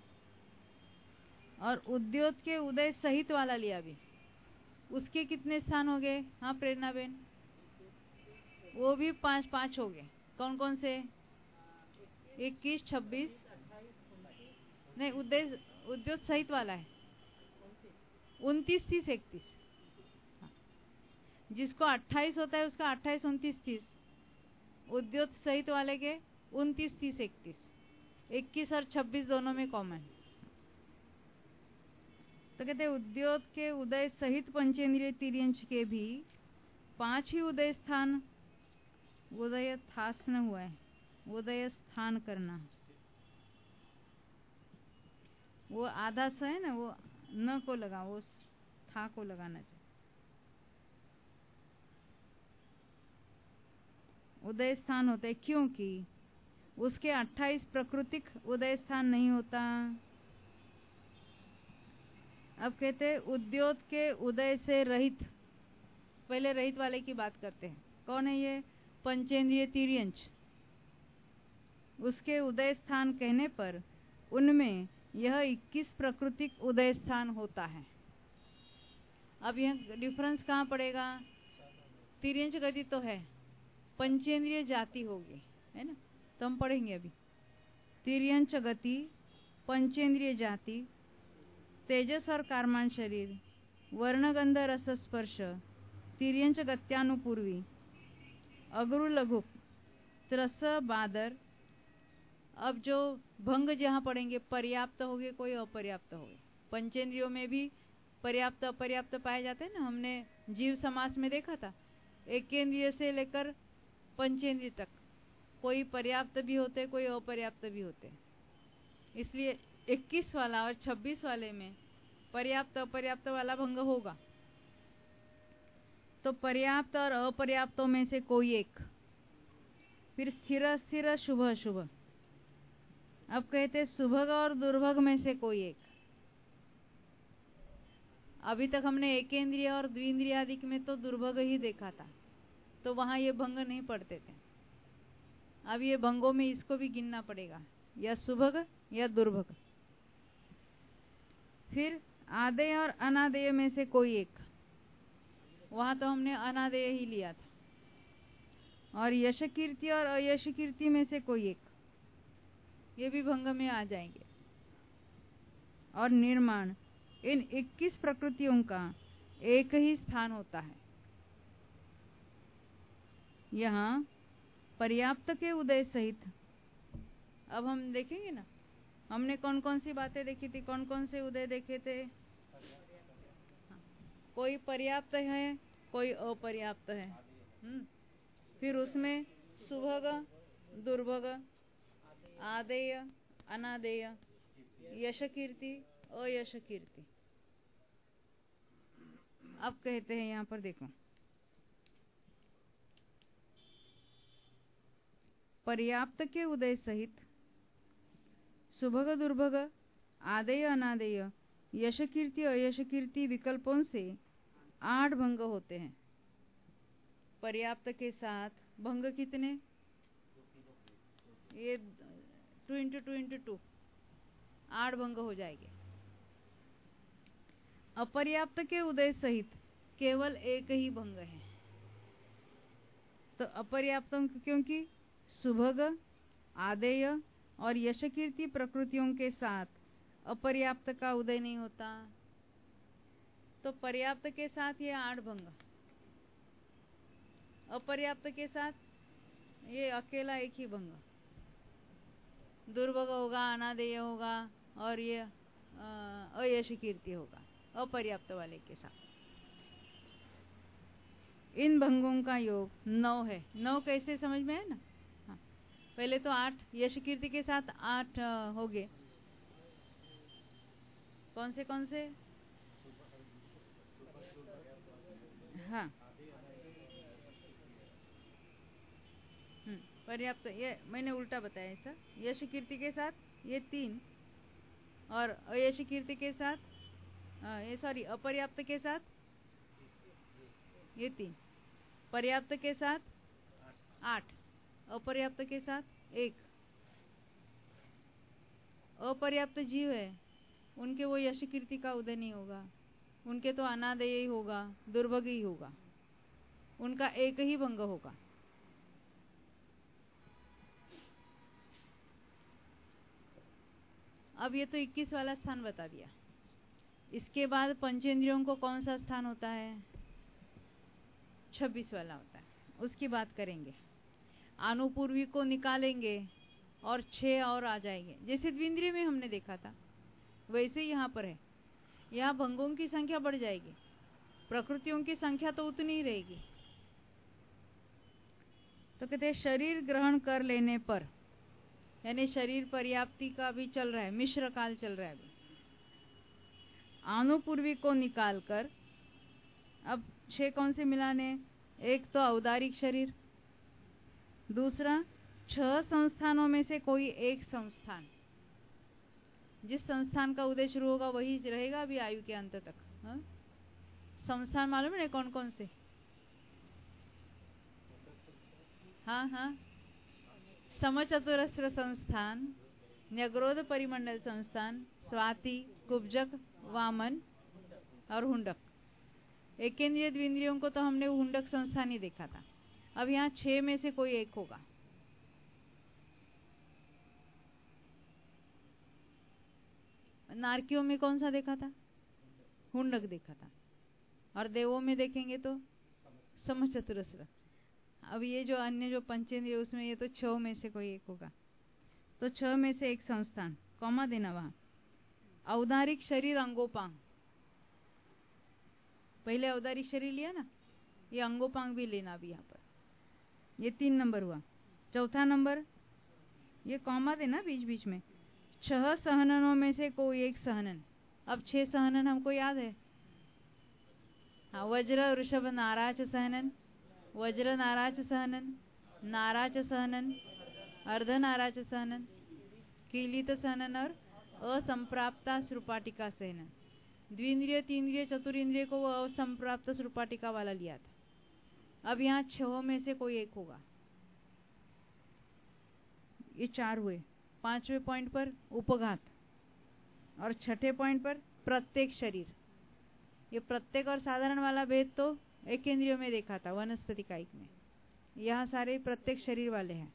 और उद्योत के उदय सहित वाला लिया भी, उसके कितने स्थान हो गए? हाँ प्रेरणा बेन, वो भी 5 हो गए। कौन कौन से? 21, 26, नहीं उद्योत सहित वाला है 29, 30, 31। जिसको 28 होता है उसका 28, 29, 30। उद्योत सहित वाले के 29, 30, 31। 21 और 26 दोनों में कॉमन। तो कहते हैं उद्योत के उदय सहित पंचेंद्रिय तिर्यंश के भी 5 ही उदय स्थान, उदय थासन हुआ है, उदय स्थान करना, वो आधा स है ना, वो न को लगा, वो था को लगाना चाहिए। उदय स्थान होते हैं क्योंकि उसके 28 प्राकृतिक उदय स्थान नहीं होता। अब कहते हैं उद्योत के उदय से रहित, पहले रहित वाले की बात करते हैं। कौन है ये? पंचेंद्रिय तिर्यंश। उसके उदय स्थान कहने पर उनमें यह 21 प्राकृतिक उदय स्थान होता है। अब यह डिफरेंस कहाँ पड़ेगा? तिर्यंश गति तो है, पंचेंद्रिय जाति होगी, है ना? तो हम पढ़ेंगे अभी। तिर्यंश गति, पंचेंद्रिय जाति, तेजस और कार्मान शरीर, वर्णगंध रस स्पर्श, तिर्यंश गत्यानुपूर्वी, अगरु लघु, त्रस बादर। अब जो भंग जहाँ पढ़ेंगे, पर्याप्त हो गए, कोई अपर्याप्त हो गए। पंचेंद्रियों में भी पर्याप्त अपर्याप्त पाए जाते हैं ना, हमने जीव समास में देखा था। एकेंद्रिय से लेकर पंचेंद्रिय तक कोई पर्याप्त भी होते, कोई अपर्याप्त भी होते। इसलिए 21 वाला और 26 वाले में पर्याप्त अपर्याप्त वाला भंग होगा। तो पर्याप्त और अपर्याप्तों में से कोई एक। फिर स्थिर अस्थिर, शुभ अशुभ। अब कहते सुभग और दुर्भग में से कोई एक। अभी तक हमने एकेंद्रिय और द्विंद्रिय आदि में तो दुर्भग ही देखा था, तो वहां ये भंग नहीं पड़ते थे। अब ये भंगों में इसको भी गिनना पड़ेगा, या सुभग या दुर्भग। फिर आदेय और अनादेय में से कोई एक, वहां तो हमने अनादेय ही लिया था। और यश कीर्ति और अयश कीर्ति में से कोई एक, ये भी भंग में आ जाएंगे। और निर्माण, इन 21 प्रकृतियों का एक ही स्थान होता है। यहाँ पर्याप्त के उदय सहित, अब हम देखेंगे ना, हमने कौन कौन सी बातें देखी थी, कौन कौन से उदय देखे थे। कोई पर्याप्त है, कोई अपर्याप्त है। फिर उसमें सुभग, दुर्भग, आदेय, अनादेय, यश कीर्ति, अयश कीर्ति। अब कहते हैं यहां पर देखो, पर्याप्त के उदय सहित सुभग दुर्भग, आदेय अनादेय, यश कीर्ति अयश कीर्ति विकल्पों से 8 भंग होते हैं। पर्याप्त के साथ भंग कितने? ये 2 × 2 × 2, 8 भंग हो जाएंगे। अपर्याप्त के उदय सहित केवल एक ही भंग है। तो अपर्याप्तों क्योंकि सुभग, आदेय और यश कीर्ति प्रकृतियों के साथ अपर्याप्त का उदय नहीं होता, तो पर्याप्त के साथ ये 8 भंग, अपर्याप्त के साथ ये अकेला एक ही भंग। दुर्भग होगा, अनादेय होगा और ये अयश कीर्ति होगा अपर्याप्त वाले के साथ। इन भंगों का योग 9 है। 9 कैसे समझ में है ना? हाँ। पहले तो 8 यश कीर्ति के साथ 8 हो गए। कौन से कौन से? हाँ, पर्याप्त, ये मैंने उल्टा बताया ऐसा। यश कीर्ति के साथ ये 3 और अयश कीर्ति के साथ ये सॉरी अपर्याप्त के साथ ये 3, पर्याप्त के साथ 8, अपर्याप्त के साथ 1। अपर्याप्त जीव है, उनके वो यश कीर्ति का उदय नहीं होगा, उनके तो अनादेय ही होगा, दुर्भग ही होगा, उनका एक ही भंग होगा। अब ये तो 21 वाला स्थान बता दिया। इसके बाद पंचेंद्रियों को कौन सा स्थान होता है? 26 वाला होता है, उसकी बात करेंगे। अनुपूर्वी को निकालेंगे और 6 और आ जाएंगे। जैसे द्विंद्रिय में हमने देखा था वैसे यहाँ पर है। यहाँ भंगों की संख्या बढ़ जाएगी, प्रकृतियों की संख्या तो उतनी ही रहेगी। तो कहते हैं शरीर ग्रहण कर लेने पर, यानी शरीर पर्याप्ति का भी चल रहा है, मिश्र काल चल रहा है अभी। अनुपूर्वी को निकालकर अब 6 कौन से मिलाने? एक तो औदारिक शरीर, दूसरा 6 संस्थानों में से कोई एक संस्थान। जिस संस्थान का उदय शुरू होगा वही रहेगा अभी आयु के अंत तक। हाँ? संस्थान मालूम है कौन कौन से? हाँ हाँ, समचतुरस्र संस्थान, न्यग्रोध परिमंडल संस्थान, स्वाति, कुब्जक, वामन और हुंडक। एकेंद्रिय द्विंद्रियों को तो हमने हुंडक संस्थान ही देखा था। अब यहाँ 6 में से कोई एक होगा। नारकियों में कौन सा देखा था? हुंडक देखा था। और देवों में देखेंगे तो समचतुरस्र। अब ये जो अन्य जो पंचेंद्रिय उसमें ये तो 6 में से कोई एक होगा। तो 6 में से एक संस्थान, कौमा देना वहां। औदारिक शरीर अंगोपांग, पहले औदारिक शरीर लिया ना, ये अंगोपांग भी लेना अभी यहाँ पर। ये 3 नंबर हुआ। चौथा नंबर ये कौमा देना बीच बीच में। 6 सहननों में से कोई एक सहनन। अब 6 सहनन हमको याद है। हाँ, वज्र वृषभ नाराच सहनन, वज्र नाराच सहनन, नाराच सहनन, अर्ध नाराच सहनन, कीलित सहनन और असंप्राप्ता श्रुपाटिका सहनन। द्विंद्रिय, तीन्द्रिय, चतुरिंद्रिय को वो असंप्राप्त श्रुपाटिका वाला लिया था। अब यहाँ 6 में से कोई एक होगा। ये 4 हुए। 5वें पॉइंट पर उपघात और 6ठे पॉइंट पर प्रत्येक शरीर। ये प्रत्येक और साधारण वाला भेद तो एकेंद्रियों में देखा था, वनस्पति कायिक में। यहाँ सारे प्रत्येक शरीर वाले हैं।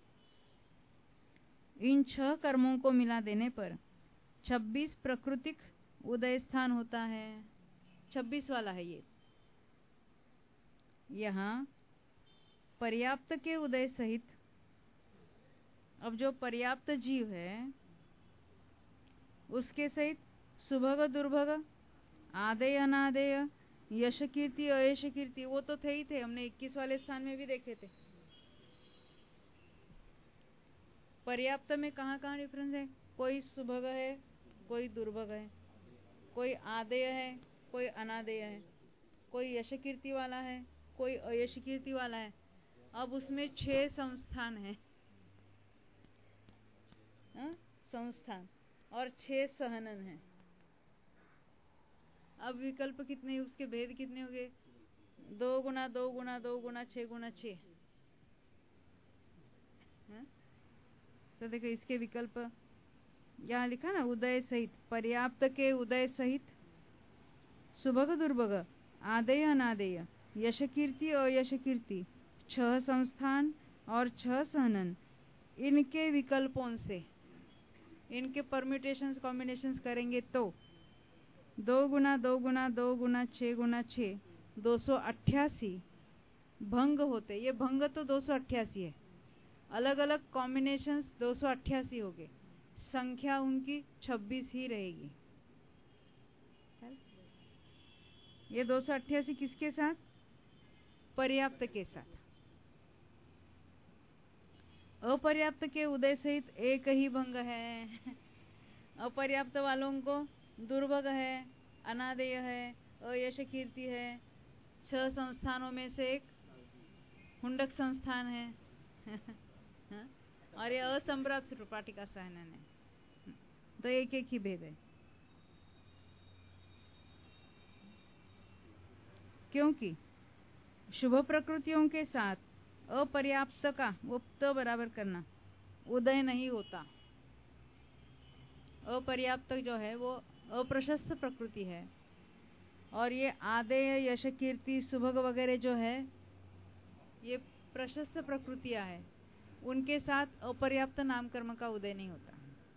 इन 6 कर्मों को मिला देने पर 26 प्राकृतिक उदय स्थान होता है। 26 वाला है ये। यहाँ पर्याप्त के उदय सहित, अब जो पर्याप्त जीव है उसके सहित सुभग दुर्भग, आदेय अनादेय, यश कीर्ति अयश कीर्ति, वो तो थे ही थे, हमने 21 वाले स्थान में भी देखे थे। पर्याप्त में कहाँ कहाँ डिफरेंस है? कोई सुभग है, कोई दुर्भग है, कोई आदेय है, कोई अनादेय है, कोई यश कीर्ति वाला है, कोई अयश कीर्ति वाला है। अब उसमें 6 संस्थान है, संस्थान, और 6 सहनन है। अब विकल्प कितने, उसके भेद कितने हो गए? 2 गुना 2 गुना 2 गुना 6 गुना 6। तो देखो इसके विकल्प यहाँ लिखा ना, उदय सहित, पर्याप्त के उदय सहित सुभग दुर्भग, आदेय अनादेय, यश कीर्ति अयश कीर्ति, 6 संस्थान और 6 सहनन। इनके विकल्पों से, इनके परम्यूटेशंस कॉम्बिनेशंस करेंगे तो 2 गुना 2 गुना 2 गुना 6 गुना 6, 288 भंग होते। ये भंग तो 288 है, अलग अलग कॉम्बिनेशंस 288 हो गए। संख्या उनकी 26 ही रहेगी। ये 288 किसके साथ? पर्याप्त के साथ। अपर्याप्त के उदय सहित एक ही भंग है। अपर्याप्त वालों को दुर्भग है, अनादेय है, अयश कीर्ति है, 6 संस्थानों में से एक हुंडक संस्थान है और ये असंप्राप्त श्रुपाटिका सहनन है। तो एक एक ही भेद है। क्योंकि शुभ प्रकृतियों के साथ अपर्याप्त का वो तो बराबर करना, उदय नहीं होता। अपर्याप्त जो है वो अप्रशस्त प्रकृति है, और ये आदेय, यश, कीर्ति, सुभग वगैरह जो है ये प्रशस्त प्रकृतियां है, उनके साथ अपर्याप्त नामकर्म का उदय नहीं होता।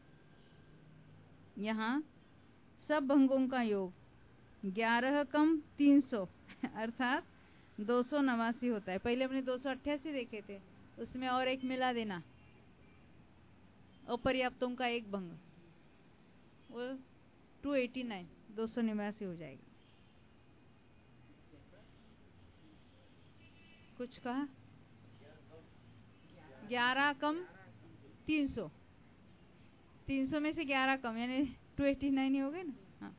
यहाँ सब भंगों का योग 11 कम 300 अर्थात 289 होता है। पहले हमने 288 देखे थे, उसमें और एक मिला देना, अपर्याप्तों का एक भंग, वो 289 289 हो जाएगा। कुछ कहा? 11 कम 300, 300 में से 11 कम यानी 289 ही हो गए ना। हाँ,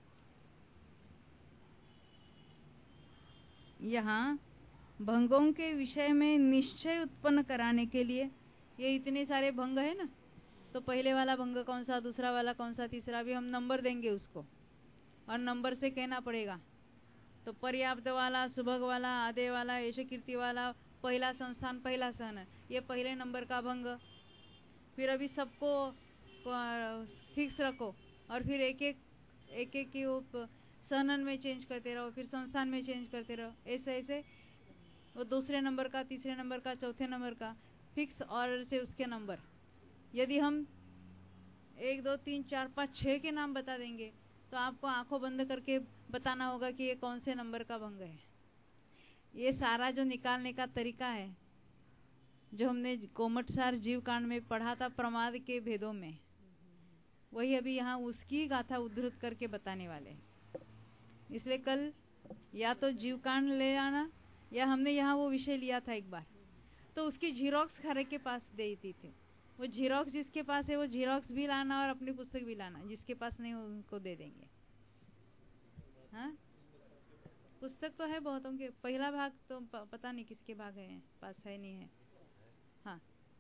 यहाँ भंगों के विषय में निश्चय उत्पन्न कराने के लिए, ये इतने सारे भंग है ना, तो पहले वाला भंग कौन सा, दूसरा वाला कौन सा, तीसरा भी हम नंबर देंगे उसको, और नंबर से कहना पड़ेगा। तो पर्याप्त वाला, सुभग वाला, आदे वाला, यश कीर्ति वाला, पहला संस्थान, पहला सहन, ये पहले नंबर का भंग। फिर अभी सबको फिक्स रखो, और फिर एक एक की सहनन में चेंज करते रहो, फिर संस्थान में चेंज करते रहो, ऐसे ऐसे वो दूसरे नंबर का, तीसरे नंबर का, चौथे नंबर का फिक्स ऑर्डर से उसके नंबर। यदि हम 1 2 3 4 5 6 के नाम बता देंगे तो आपको आंखों बंद करके बताना होगा कि ये कौन से नंबर का भंग है। ये सारा जो निकालने का तरीका है, जो हमने कोमटसार जीव कांड में पढ़ा था प्रमाद के भेदों में, वही अभी यहाँ उसकी गाथा उद्धृत करके बताने वाले हैं। इसलिए कल या तो जीव कांड ले आना, या हमने यहाँ वो विषय लिया था एक बार, तो उसकी झीरोक्स खरे के पास दे दी थी। वो झीरोक्स जिसके पास है वो झीरोक्स भी लाना और अपनी पुस्तक भी लाना, जिसके पास नहीं उनको दे देंगे। हाँ, पुस्तक तो है बहुतों के, पहला भाग तो पता नहीं किसके भाग है, पास है नहीं है। हाँ,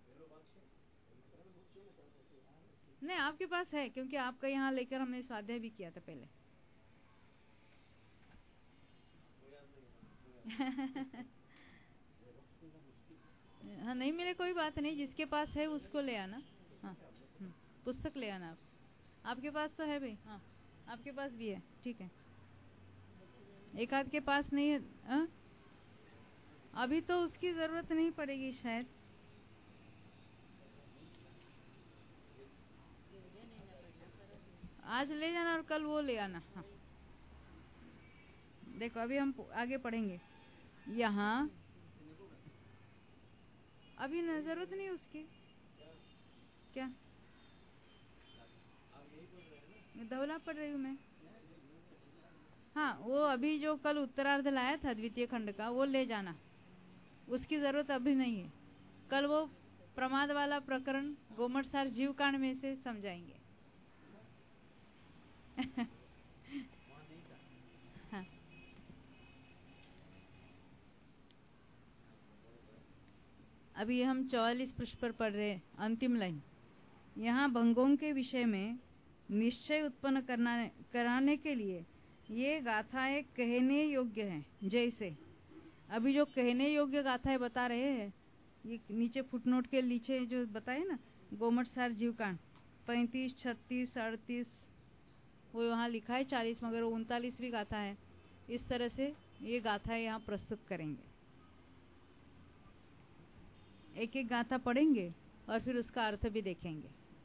नहीं आपके पास है, क्योंकि आपका यहाँ लेकर हमने स्वाध्याय भी किया था पहले। हाँ, नहीं मिले कोई बात नहीं, जिसके पास है उसको ले आना। हाँ, पुस्तक ले आना। आपके पास तो है भाई। हाँ, आपके पास भी है, ठीक है। एक आध के पास नहीं है, हाँ? अभी तो उसकी जरूरत नहीं पड़ेगी शायद। आज ले जाना और कल वो ले आना। हाँ, देखो अभी हम आगे पढ़ेंगे। यहाँ अभी जरूरत नहीं उसकी। क्या धवला पढ़ रही हूँ मैं। हाँ, वो अभी जो कल उत्तरार्ध लाया था द्वितीय खंड का, वो ले जाना, उसकी जरूरत अभी नहीं है। कल वो प्रमाद वाला प्रकरण गोमटसार जीव कांड में से समझाएंगे। हाँ, अभी हम 44 पृष्ठ पर पढ़ रहे हैं, अंतिम लाइन। यहाँ भंगों के विषय में निश्चय उत्पन्न कराने के लिए ये गाथाएं कहने योग्य हैं। जैसे अभी जो कहने योग्य गाथाएं बता रहे हैं, ये नीचे फुटनोट के नीचे जो बताए ना, गोमटसार जीवकांड 35, 36, 38, वो वहाँ लिखा है 40, मगर 39 भी गाथा है। इस तरह से ये गाथाएं यहाँ प्रस्तुत करेंगे। एक एक गाथा पढ़ेंगे और फिर उसका अर्थ भी देखेंगे।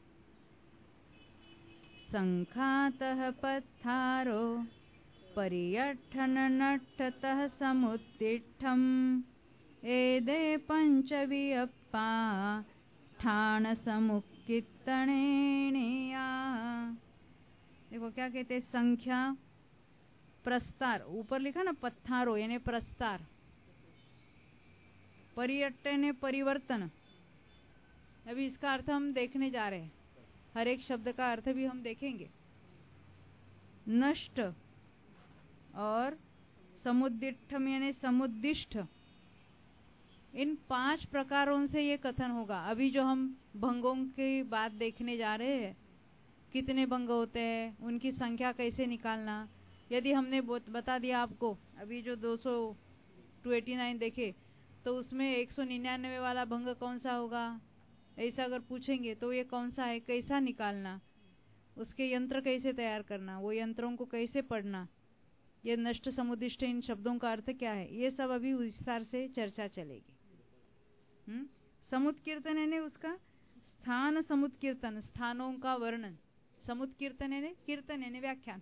संखातः पत्थारो पर्यठन नट्टतः समुत्तिष्ठम् एदे पंचवियप्पा ठाण समुक्कित्तणेनिया। देखो क्या कहते, संख्या, प्रस्तार, ऊपर लिखा ना पत्थारो यानी प्रस्तार, पर्यटन परिवर्तन। अभी इसका अर्थ हम देखने जा रहे हैं, हर एक शब्द का अर्थ भी हम देखेंगे। नष्ट और समुद्दिष्टम यानी समुद्दिष्ट, इन 5 प्रकारों से ये कथन होगा। अभी जो हम भंगों की बात देखने जा रहे हैं, कितने भंग होते हैं, उनकी संख्या कैसे निकालना, यदि हमने बता दिया आपको, अभी जो 289 देखे तो उसमें 199 वाला भंग कौन सा होगा, ऐसा अगर पूछेंगे तो ये कौन सा है, कैसा निकालना, उसके यंत्र कैसे तैयार करना, वो यंत्रों को कैसे पढ़ना, ये नष्ट समुदिष्ट इन शब्दों का अर्थ क्या है, ये सब अभी विस्तार से चर्चा चलेगी। समुत्कीर्तन यानी उसका स्थान, समुत्कीर्तन स्थानों का वर्णन, समुत्कीर्तन यानी कीर्तन यानी व्याख्यान।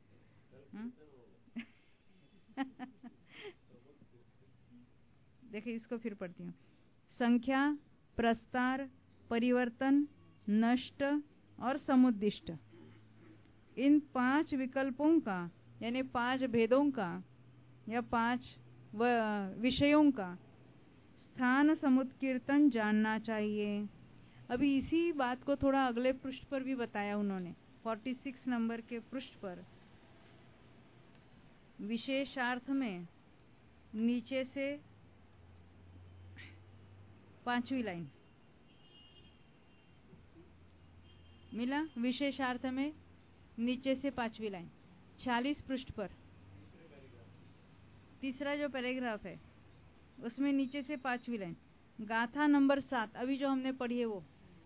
देखिए इसको फिर पढ़ती हूँ। संख्या, प्रस्तार, परिवर्तन, नष्ट और समुद्दिष्ट, इन 5 विकल्पों का यानी 5 भेदों का या 5 विषयों का स्थान समुत्कीर्तन जानना चाहिए। अभी इसी बात को थोड़ा अगले पृष्ठ पर भी बताया उन्होंने, 46 नंबर के पृष्ठ पर विशेषार्थ में नीचे से 5वीं लाइन मिला, विशेषार्थ में नीचे से 5वीं लाइन 46 पृष्ठ पर तीसरा जो पैराग्राफ है उसमें नीचे से 5वीं लाइन गाथा नंबर 7 अभी जो हमने पढ़ी है वो,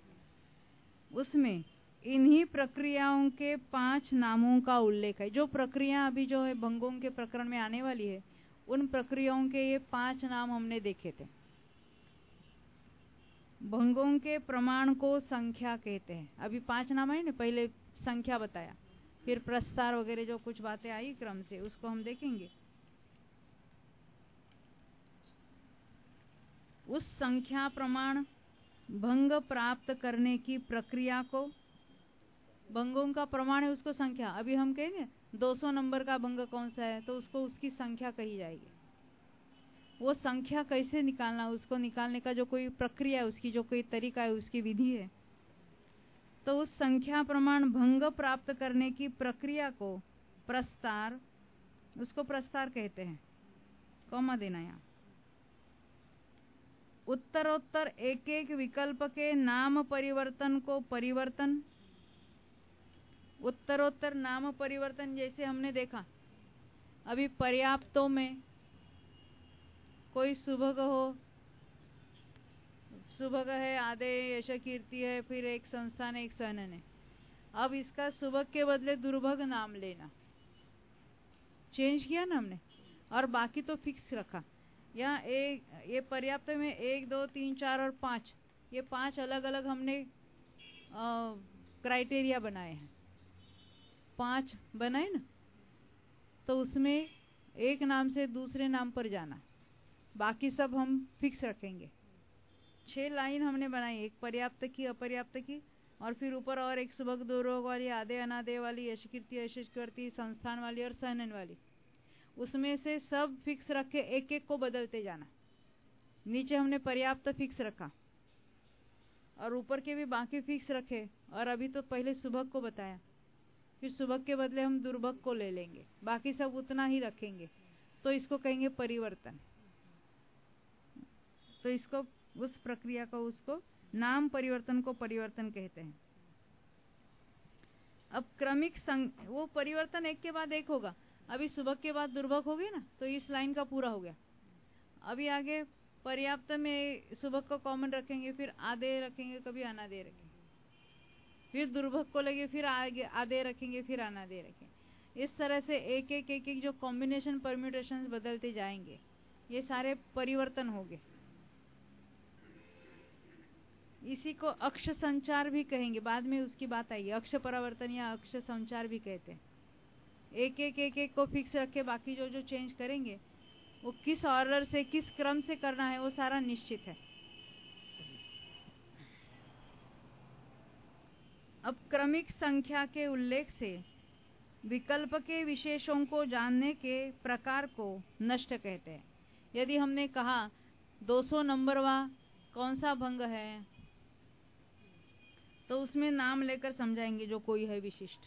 उसमें इन्हीं प्रक्रियाओं के 5 नामों का उल्लेख है। जो प्रक्रिया अभी जो है भंगों के प्रकरण में आने वाली है, उन प्रक्रियाओं के ये 5 नाम हमने देखे थे। भंगों के प्रमाण को संख्या कहते हैं। अभी 5 नाम है ना, पहले संख्या बताया, फिर प्रस्तार वगैरह जो कुछ बातें आई क्रम से उसको हम देखेंगे। उस संख्या प्रमाण भंग प्राप्त करने की प्रक्रिया को, भंगों का प्रमाण है उसको संख्या, अभी हम कहेंगे 200 नंबर का भंग कौन सा है तो उसको उसकी संख्या कही जाएगी। वो संख्या कैसे निकालना, उसको निकालने का जो कोई प्रक्रिया है, उसकी जो कोई तरीका है, उसकी विधि है, तो उस संख्या प्रमाण भंग प्राप्त करने की प्रक्रिया को प्रस्तार, उसको प्रस्तार कहते हैं। कॉमा देना यहाँ। उत्तरोत्तर एक एक विकल्प के नाम परिवर्तन को परिवर्तन, उत्तरोत्तर नाम परिवर्तन जैसे हमने देखा अभी पर्याप्तों में कोई सुभग हो, सुभग है, आदे, यश, कीर्ति है, फिर एक संस्थान है, एक सहनन है। अब इसका सुभग के बदले दुर्भग नाम लेना, चेंज किया ना हमने, और बाकी तो फिक्स रखा। यहाँ एक ये पर्याप्त में 1 2 3 4 और 5, ये 5 अलग अलग हमने क्राइटेरिया बनाए हैं, 5 बनाए ना, तो उसमें एक नाम से दूसरे नाम पर जाना, बाकी सब हम फिक्स रखेंगे। 6 लाइन हमने बनाई, एक पर्याप्त की, अपर्याप्त की, और फिर ऊपर और एक सुभग दुर्भग वाली, आधे अनादे वाली, यश कीर्ति यशस्कृति, संस्थान वाली और सहनन वाली, उसमें से सब फिक्स रखे, एक एक को बदलते जाना। नीचे हमने पर्याप्त फिक्स रखा और ऊपर के भी बाकी फिक्स रखे, और अभी तो पहले सुभग को बताया, फिर सुभग के बदले हम दुर्भग को ले लेंगे, बाकी सब उतना ही रखेंगे, तो इसको कहेंगे परिवर्तन। तो इसको, उस प्रक्रिया को, उसको नाम परिवर्तन को परिवर्तन कहते हैं। अब क्रमिक वो परिवर्तन एक के बाद एक होगा। अभी सुभग के बाद दुर्भग हो गया ना, तो इस लाइन का पूरा हो गया। अभी आगे पर्याप्त में सुभग को कॉमन रखेंगे, फिर आधे रखेंगे, कभी अनादे रखेंगे, फिर दुर्भग को लगे, फिर आगे आधे रखेंगे, फिर अनादे रखेंगे। इस तरह से एक एक जो कॉम्बिनेशन परम्यूटेशंस बदलते जाएंगे, ये सारे परिवर्तन हो गए। इसी को अक्ष संचार भी कहेंगे, बाद में उसकी बात आएगी। अक्ष परावर्तन या अक्ष संचार भी कहते हैं। एक एक को फिक्स रखे, बाकी जो जो चेंज करेंगे वो किस ऑर्डर से, किस क्रम से करना है, वो सारा निश्चित है। अब क्रमिक संख्या के उल्लेख से विकल्प के विशेषों को जानने के प्रकार को नष्ट कहते हैं। यदि हमने कहा 200 नंबरवा कौन सा भंग है, तो उसमें नाम लेकर समझाएंगे जो कोई है विशिष्ट।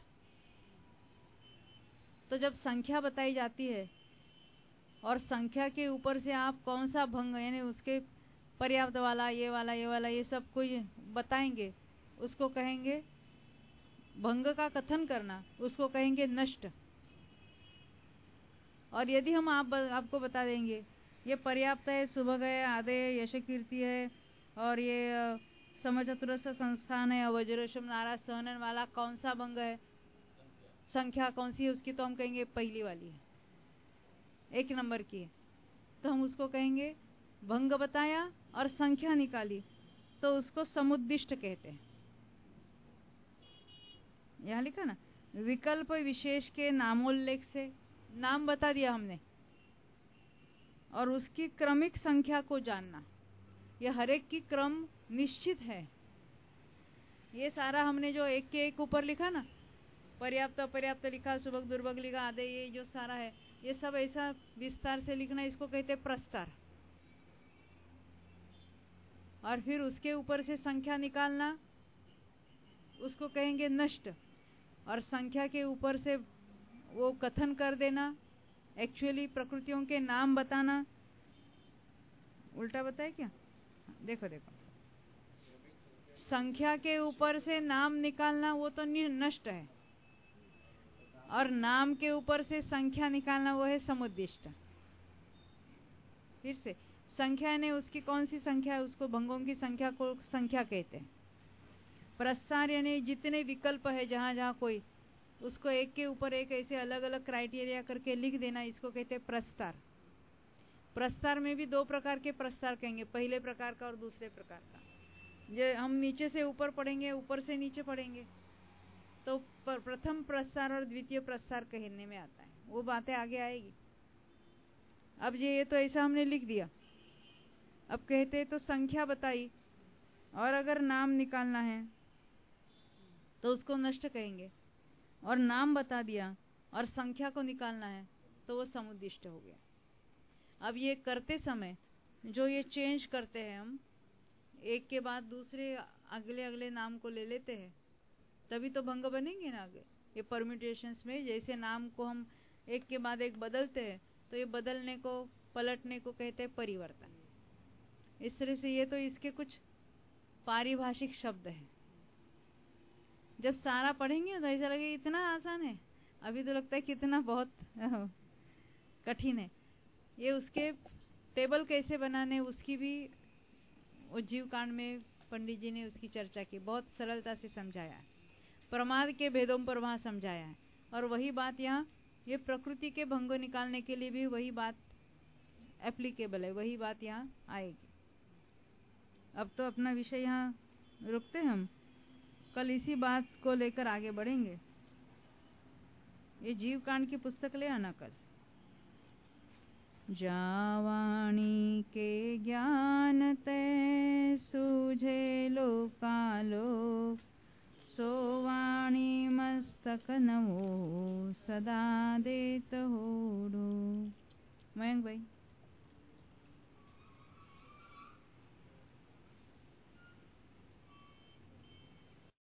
तो जब संख्या बताई जाती है और संख्या के ऊपर से आप कौन सा भंग, यानी उसके पर्याप्त वाला, ये वाला, ये वाला, ये सब कुछ बताएंगे, उसको कहेंगे भंग का कथन करना, उसको कहेंगे नष्ट। और यदि हम आपको बता देंगे ये पर्याप्त है, सुभग है, आदेय, यश कीर्ति है, और ये समचतुरस्र संस्थान है, वज्रशम नाराज सहनन वाला कौन सा भंग है, संख्या कौन सी है उसकी, तो हम कहेंगे पहली वाली है, 1 नंबर की है, तो हम उसको कहेंगे भंग बताया और संख्या निकाली तो उसको समुद्दिष्ट कहते हैं। यहाँ लिखा ना, विकल्प विशेष के नामोल्लेख से, नाम बता दिया हमने और उसकी क्रमिक संख्या को जानना, यह हर एक की क्रम निश्चित है। ये सारा हमने जो एक के एक ऊपर लिखा ना, पर्याप्त अपर्याप्त लिखा, सुभग दुर्भग लिखा, आदे, ये जो सारा है ये सब ऐसा विस्तार से लिखना, इसको कहते हैं प्रस्तार। और फिर उसके ऊपर से संख्या निकालना उसको कहेंगे नष्ट, और संख्या के ऊपर से वो कथन कर देना, एक्चुअली प्रकृतियों के नाम बताना, उल्टा बताए क्या, देखो देखो, संख्या के ऊपर से नाम निकालना वो तो नष्ट है, और नाम के ऊपर से संख्या निकालना वो है समुद्दिष्ट। फिर से संख्या ने उसकी कौन सी संख्या है, उसको भंगों की संख्या को संख्या कहते हैं। प्रस्तार यानी जितने विकल्प है, जहां जहां कोई, उसको एक के ऊपर एक ऐसे अलग अलग क्राइटेरिया करके लिख देना, इसको कहते हैं प्रस्तार। प्रस्तार में भी 2 प्रकार के प्रस्तार कहेंगे, पहले प्रकार का और दूसरे प्रकार का। जो हम नीचे से ऊपर पढ़ेंगे, ऊपर से नीचे पढ़ेंगे, तो प्रथम प्रस्तार और द्वितीय प्रस्तार कहने में आता है, वो बातें आगे आएगी। अब ये तो ऐसा हमने लिख दिया, अब कहते हैं तो संख्या बताई और अगर नाम निकालना है तो उसको नष्ट कहेंगे, और नाम बता दिया और संख्या को निकालना है तो वो समुद्दिष्ट हो गया। अब ये करते समय जो ये चेंज करते हैं, हम एक के बाद दूसरे अगले अगले नाम को ले लेते हैं, तभी तो भंग बनेंगे ना आगे। ये परम्यूटेशंस में जैसे नाम को हम एक के बाद एक बदलते हैं, तो ये बदलने को, पलटने को कहते हैं परिवर्तन। इस तरह से ये तो इसके कुछ पारिभाषिक शब्द हैं। जब सारा पढ़ेंगे तो ऐसा लगे इतना आसान है, अभी तो लगता है कितना बहुत कठिन है। ये उसके टेबल कैसे बनाने, उसकी भी जीव कांड में पंडित जी ने उसकी चर्चा की, बहुत सरलता से समझाया है, प्रमाद के भेदों पर वहां समझाया है। और वही बात यहाँ ये प्रकृति के भंग निकालने के लिए भी वही बात एप्लीकेबल है, वही बात यहाँ आएगी। अब तो अपना विषय यहाँ रुकते हैं, हम कल इसी बात को लेकर आगे बढ़ेंगे। ये जीव कांड की पुस्तक ले आना कल। जावाणी के ज्ञान ते सूझे लोकालोक, सोवाणी मस्तक नवो सदा देत होडो।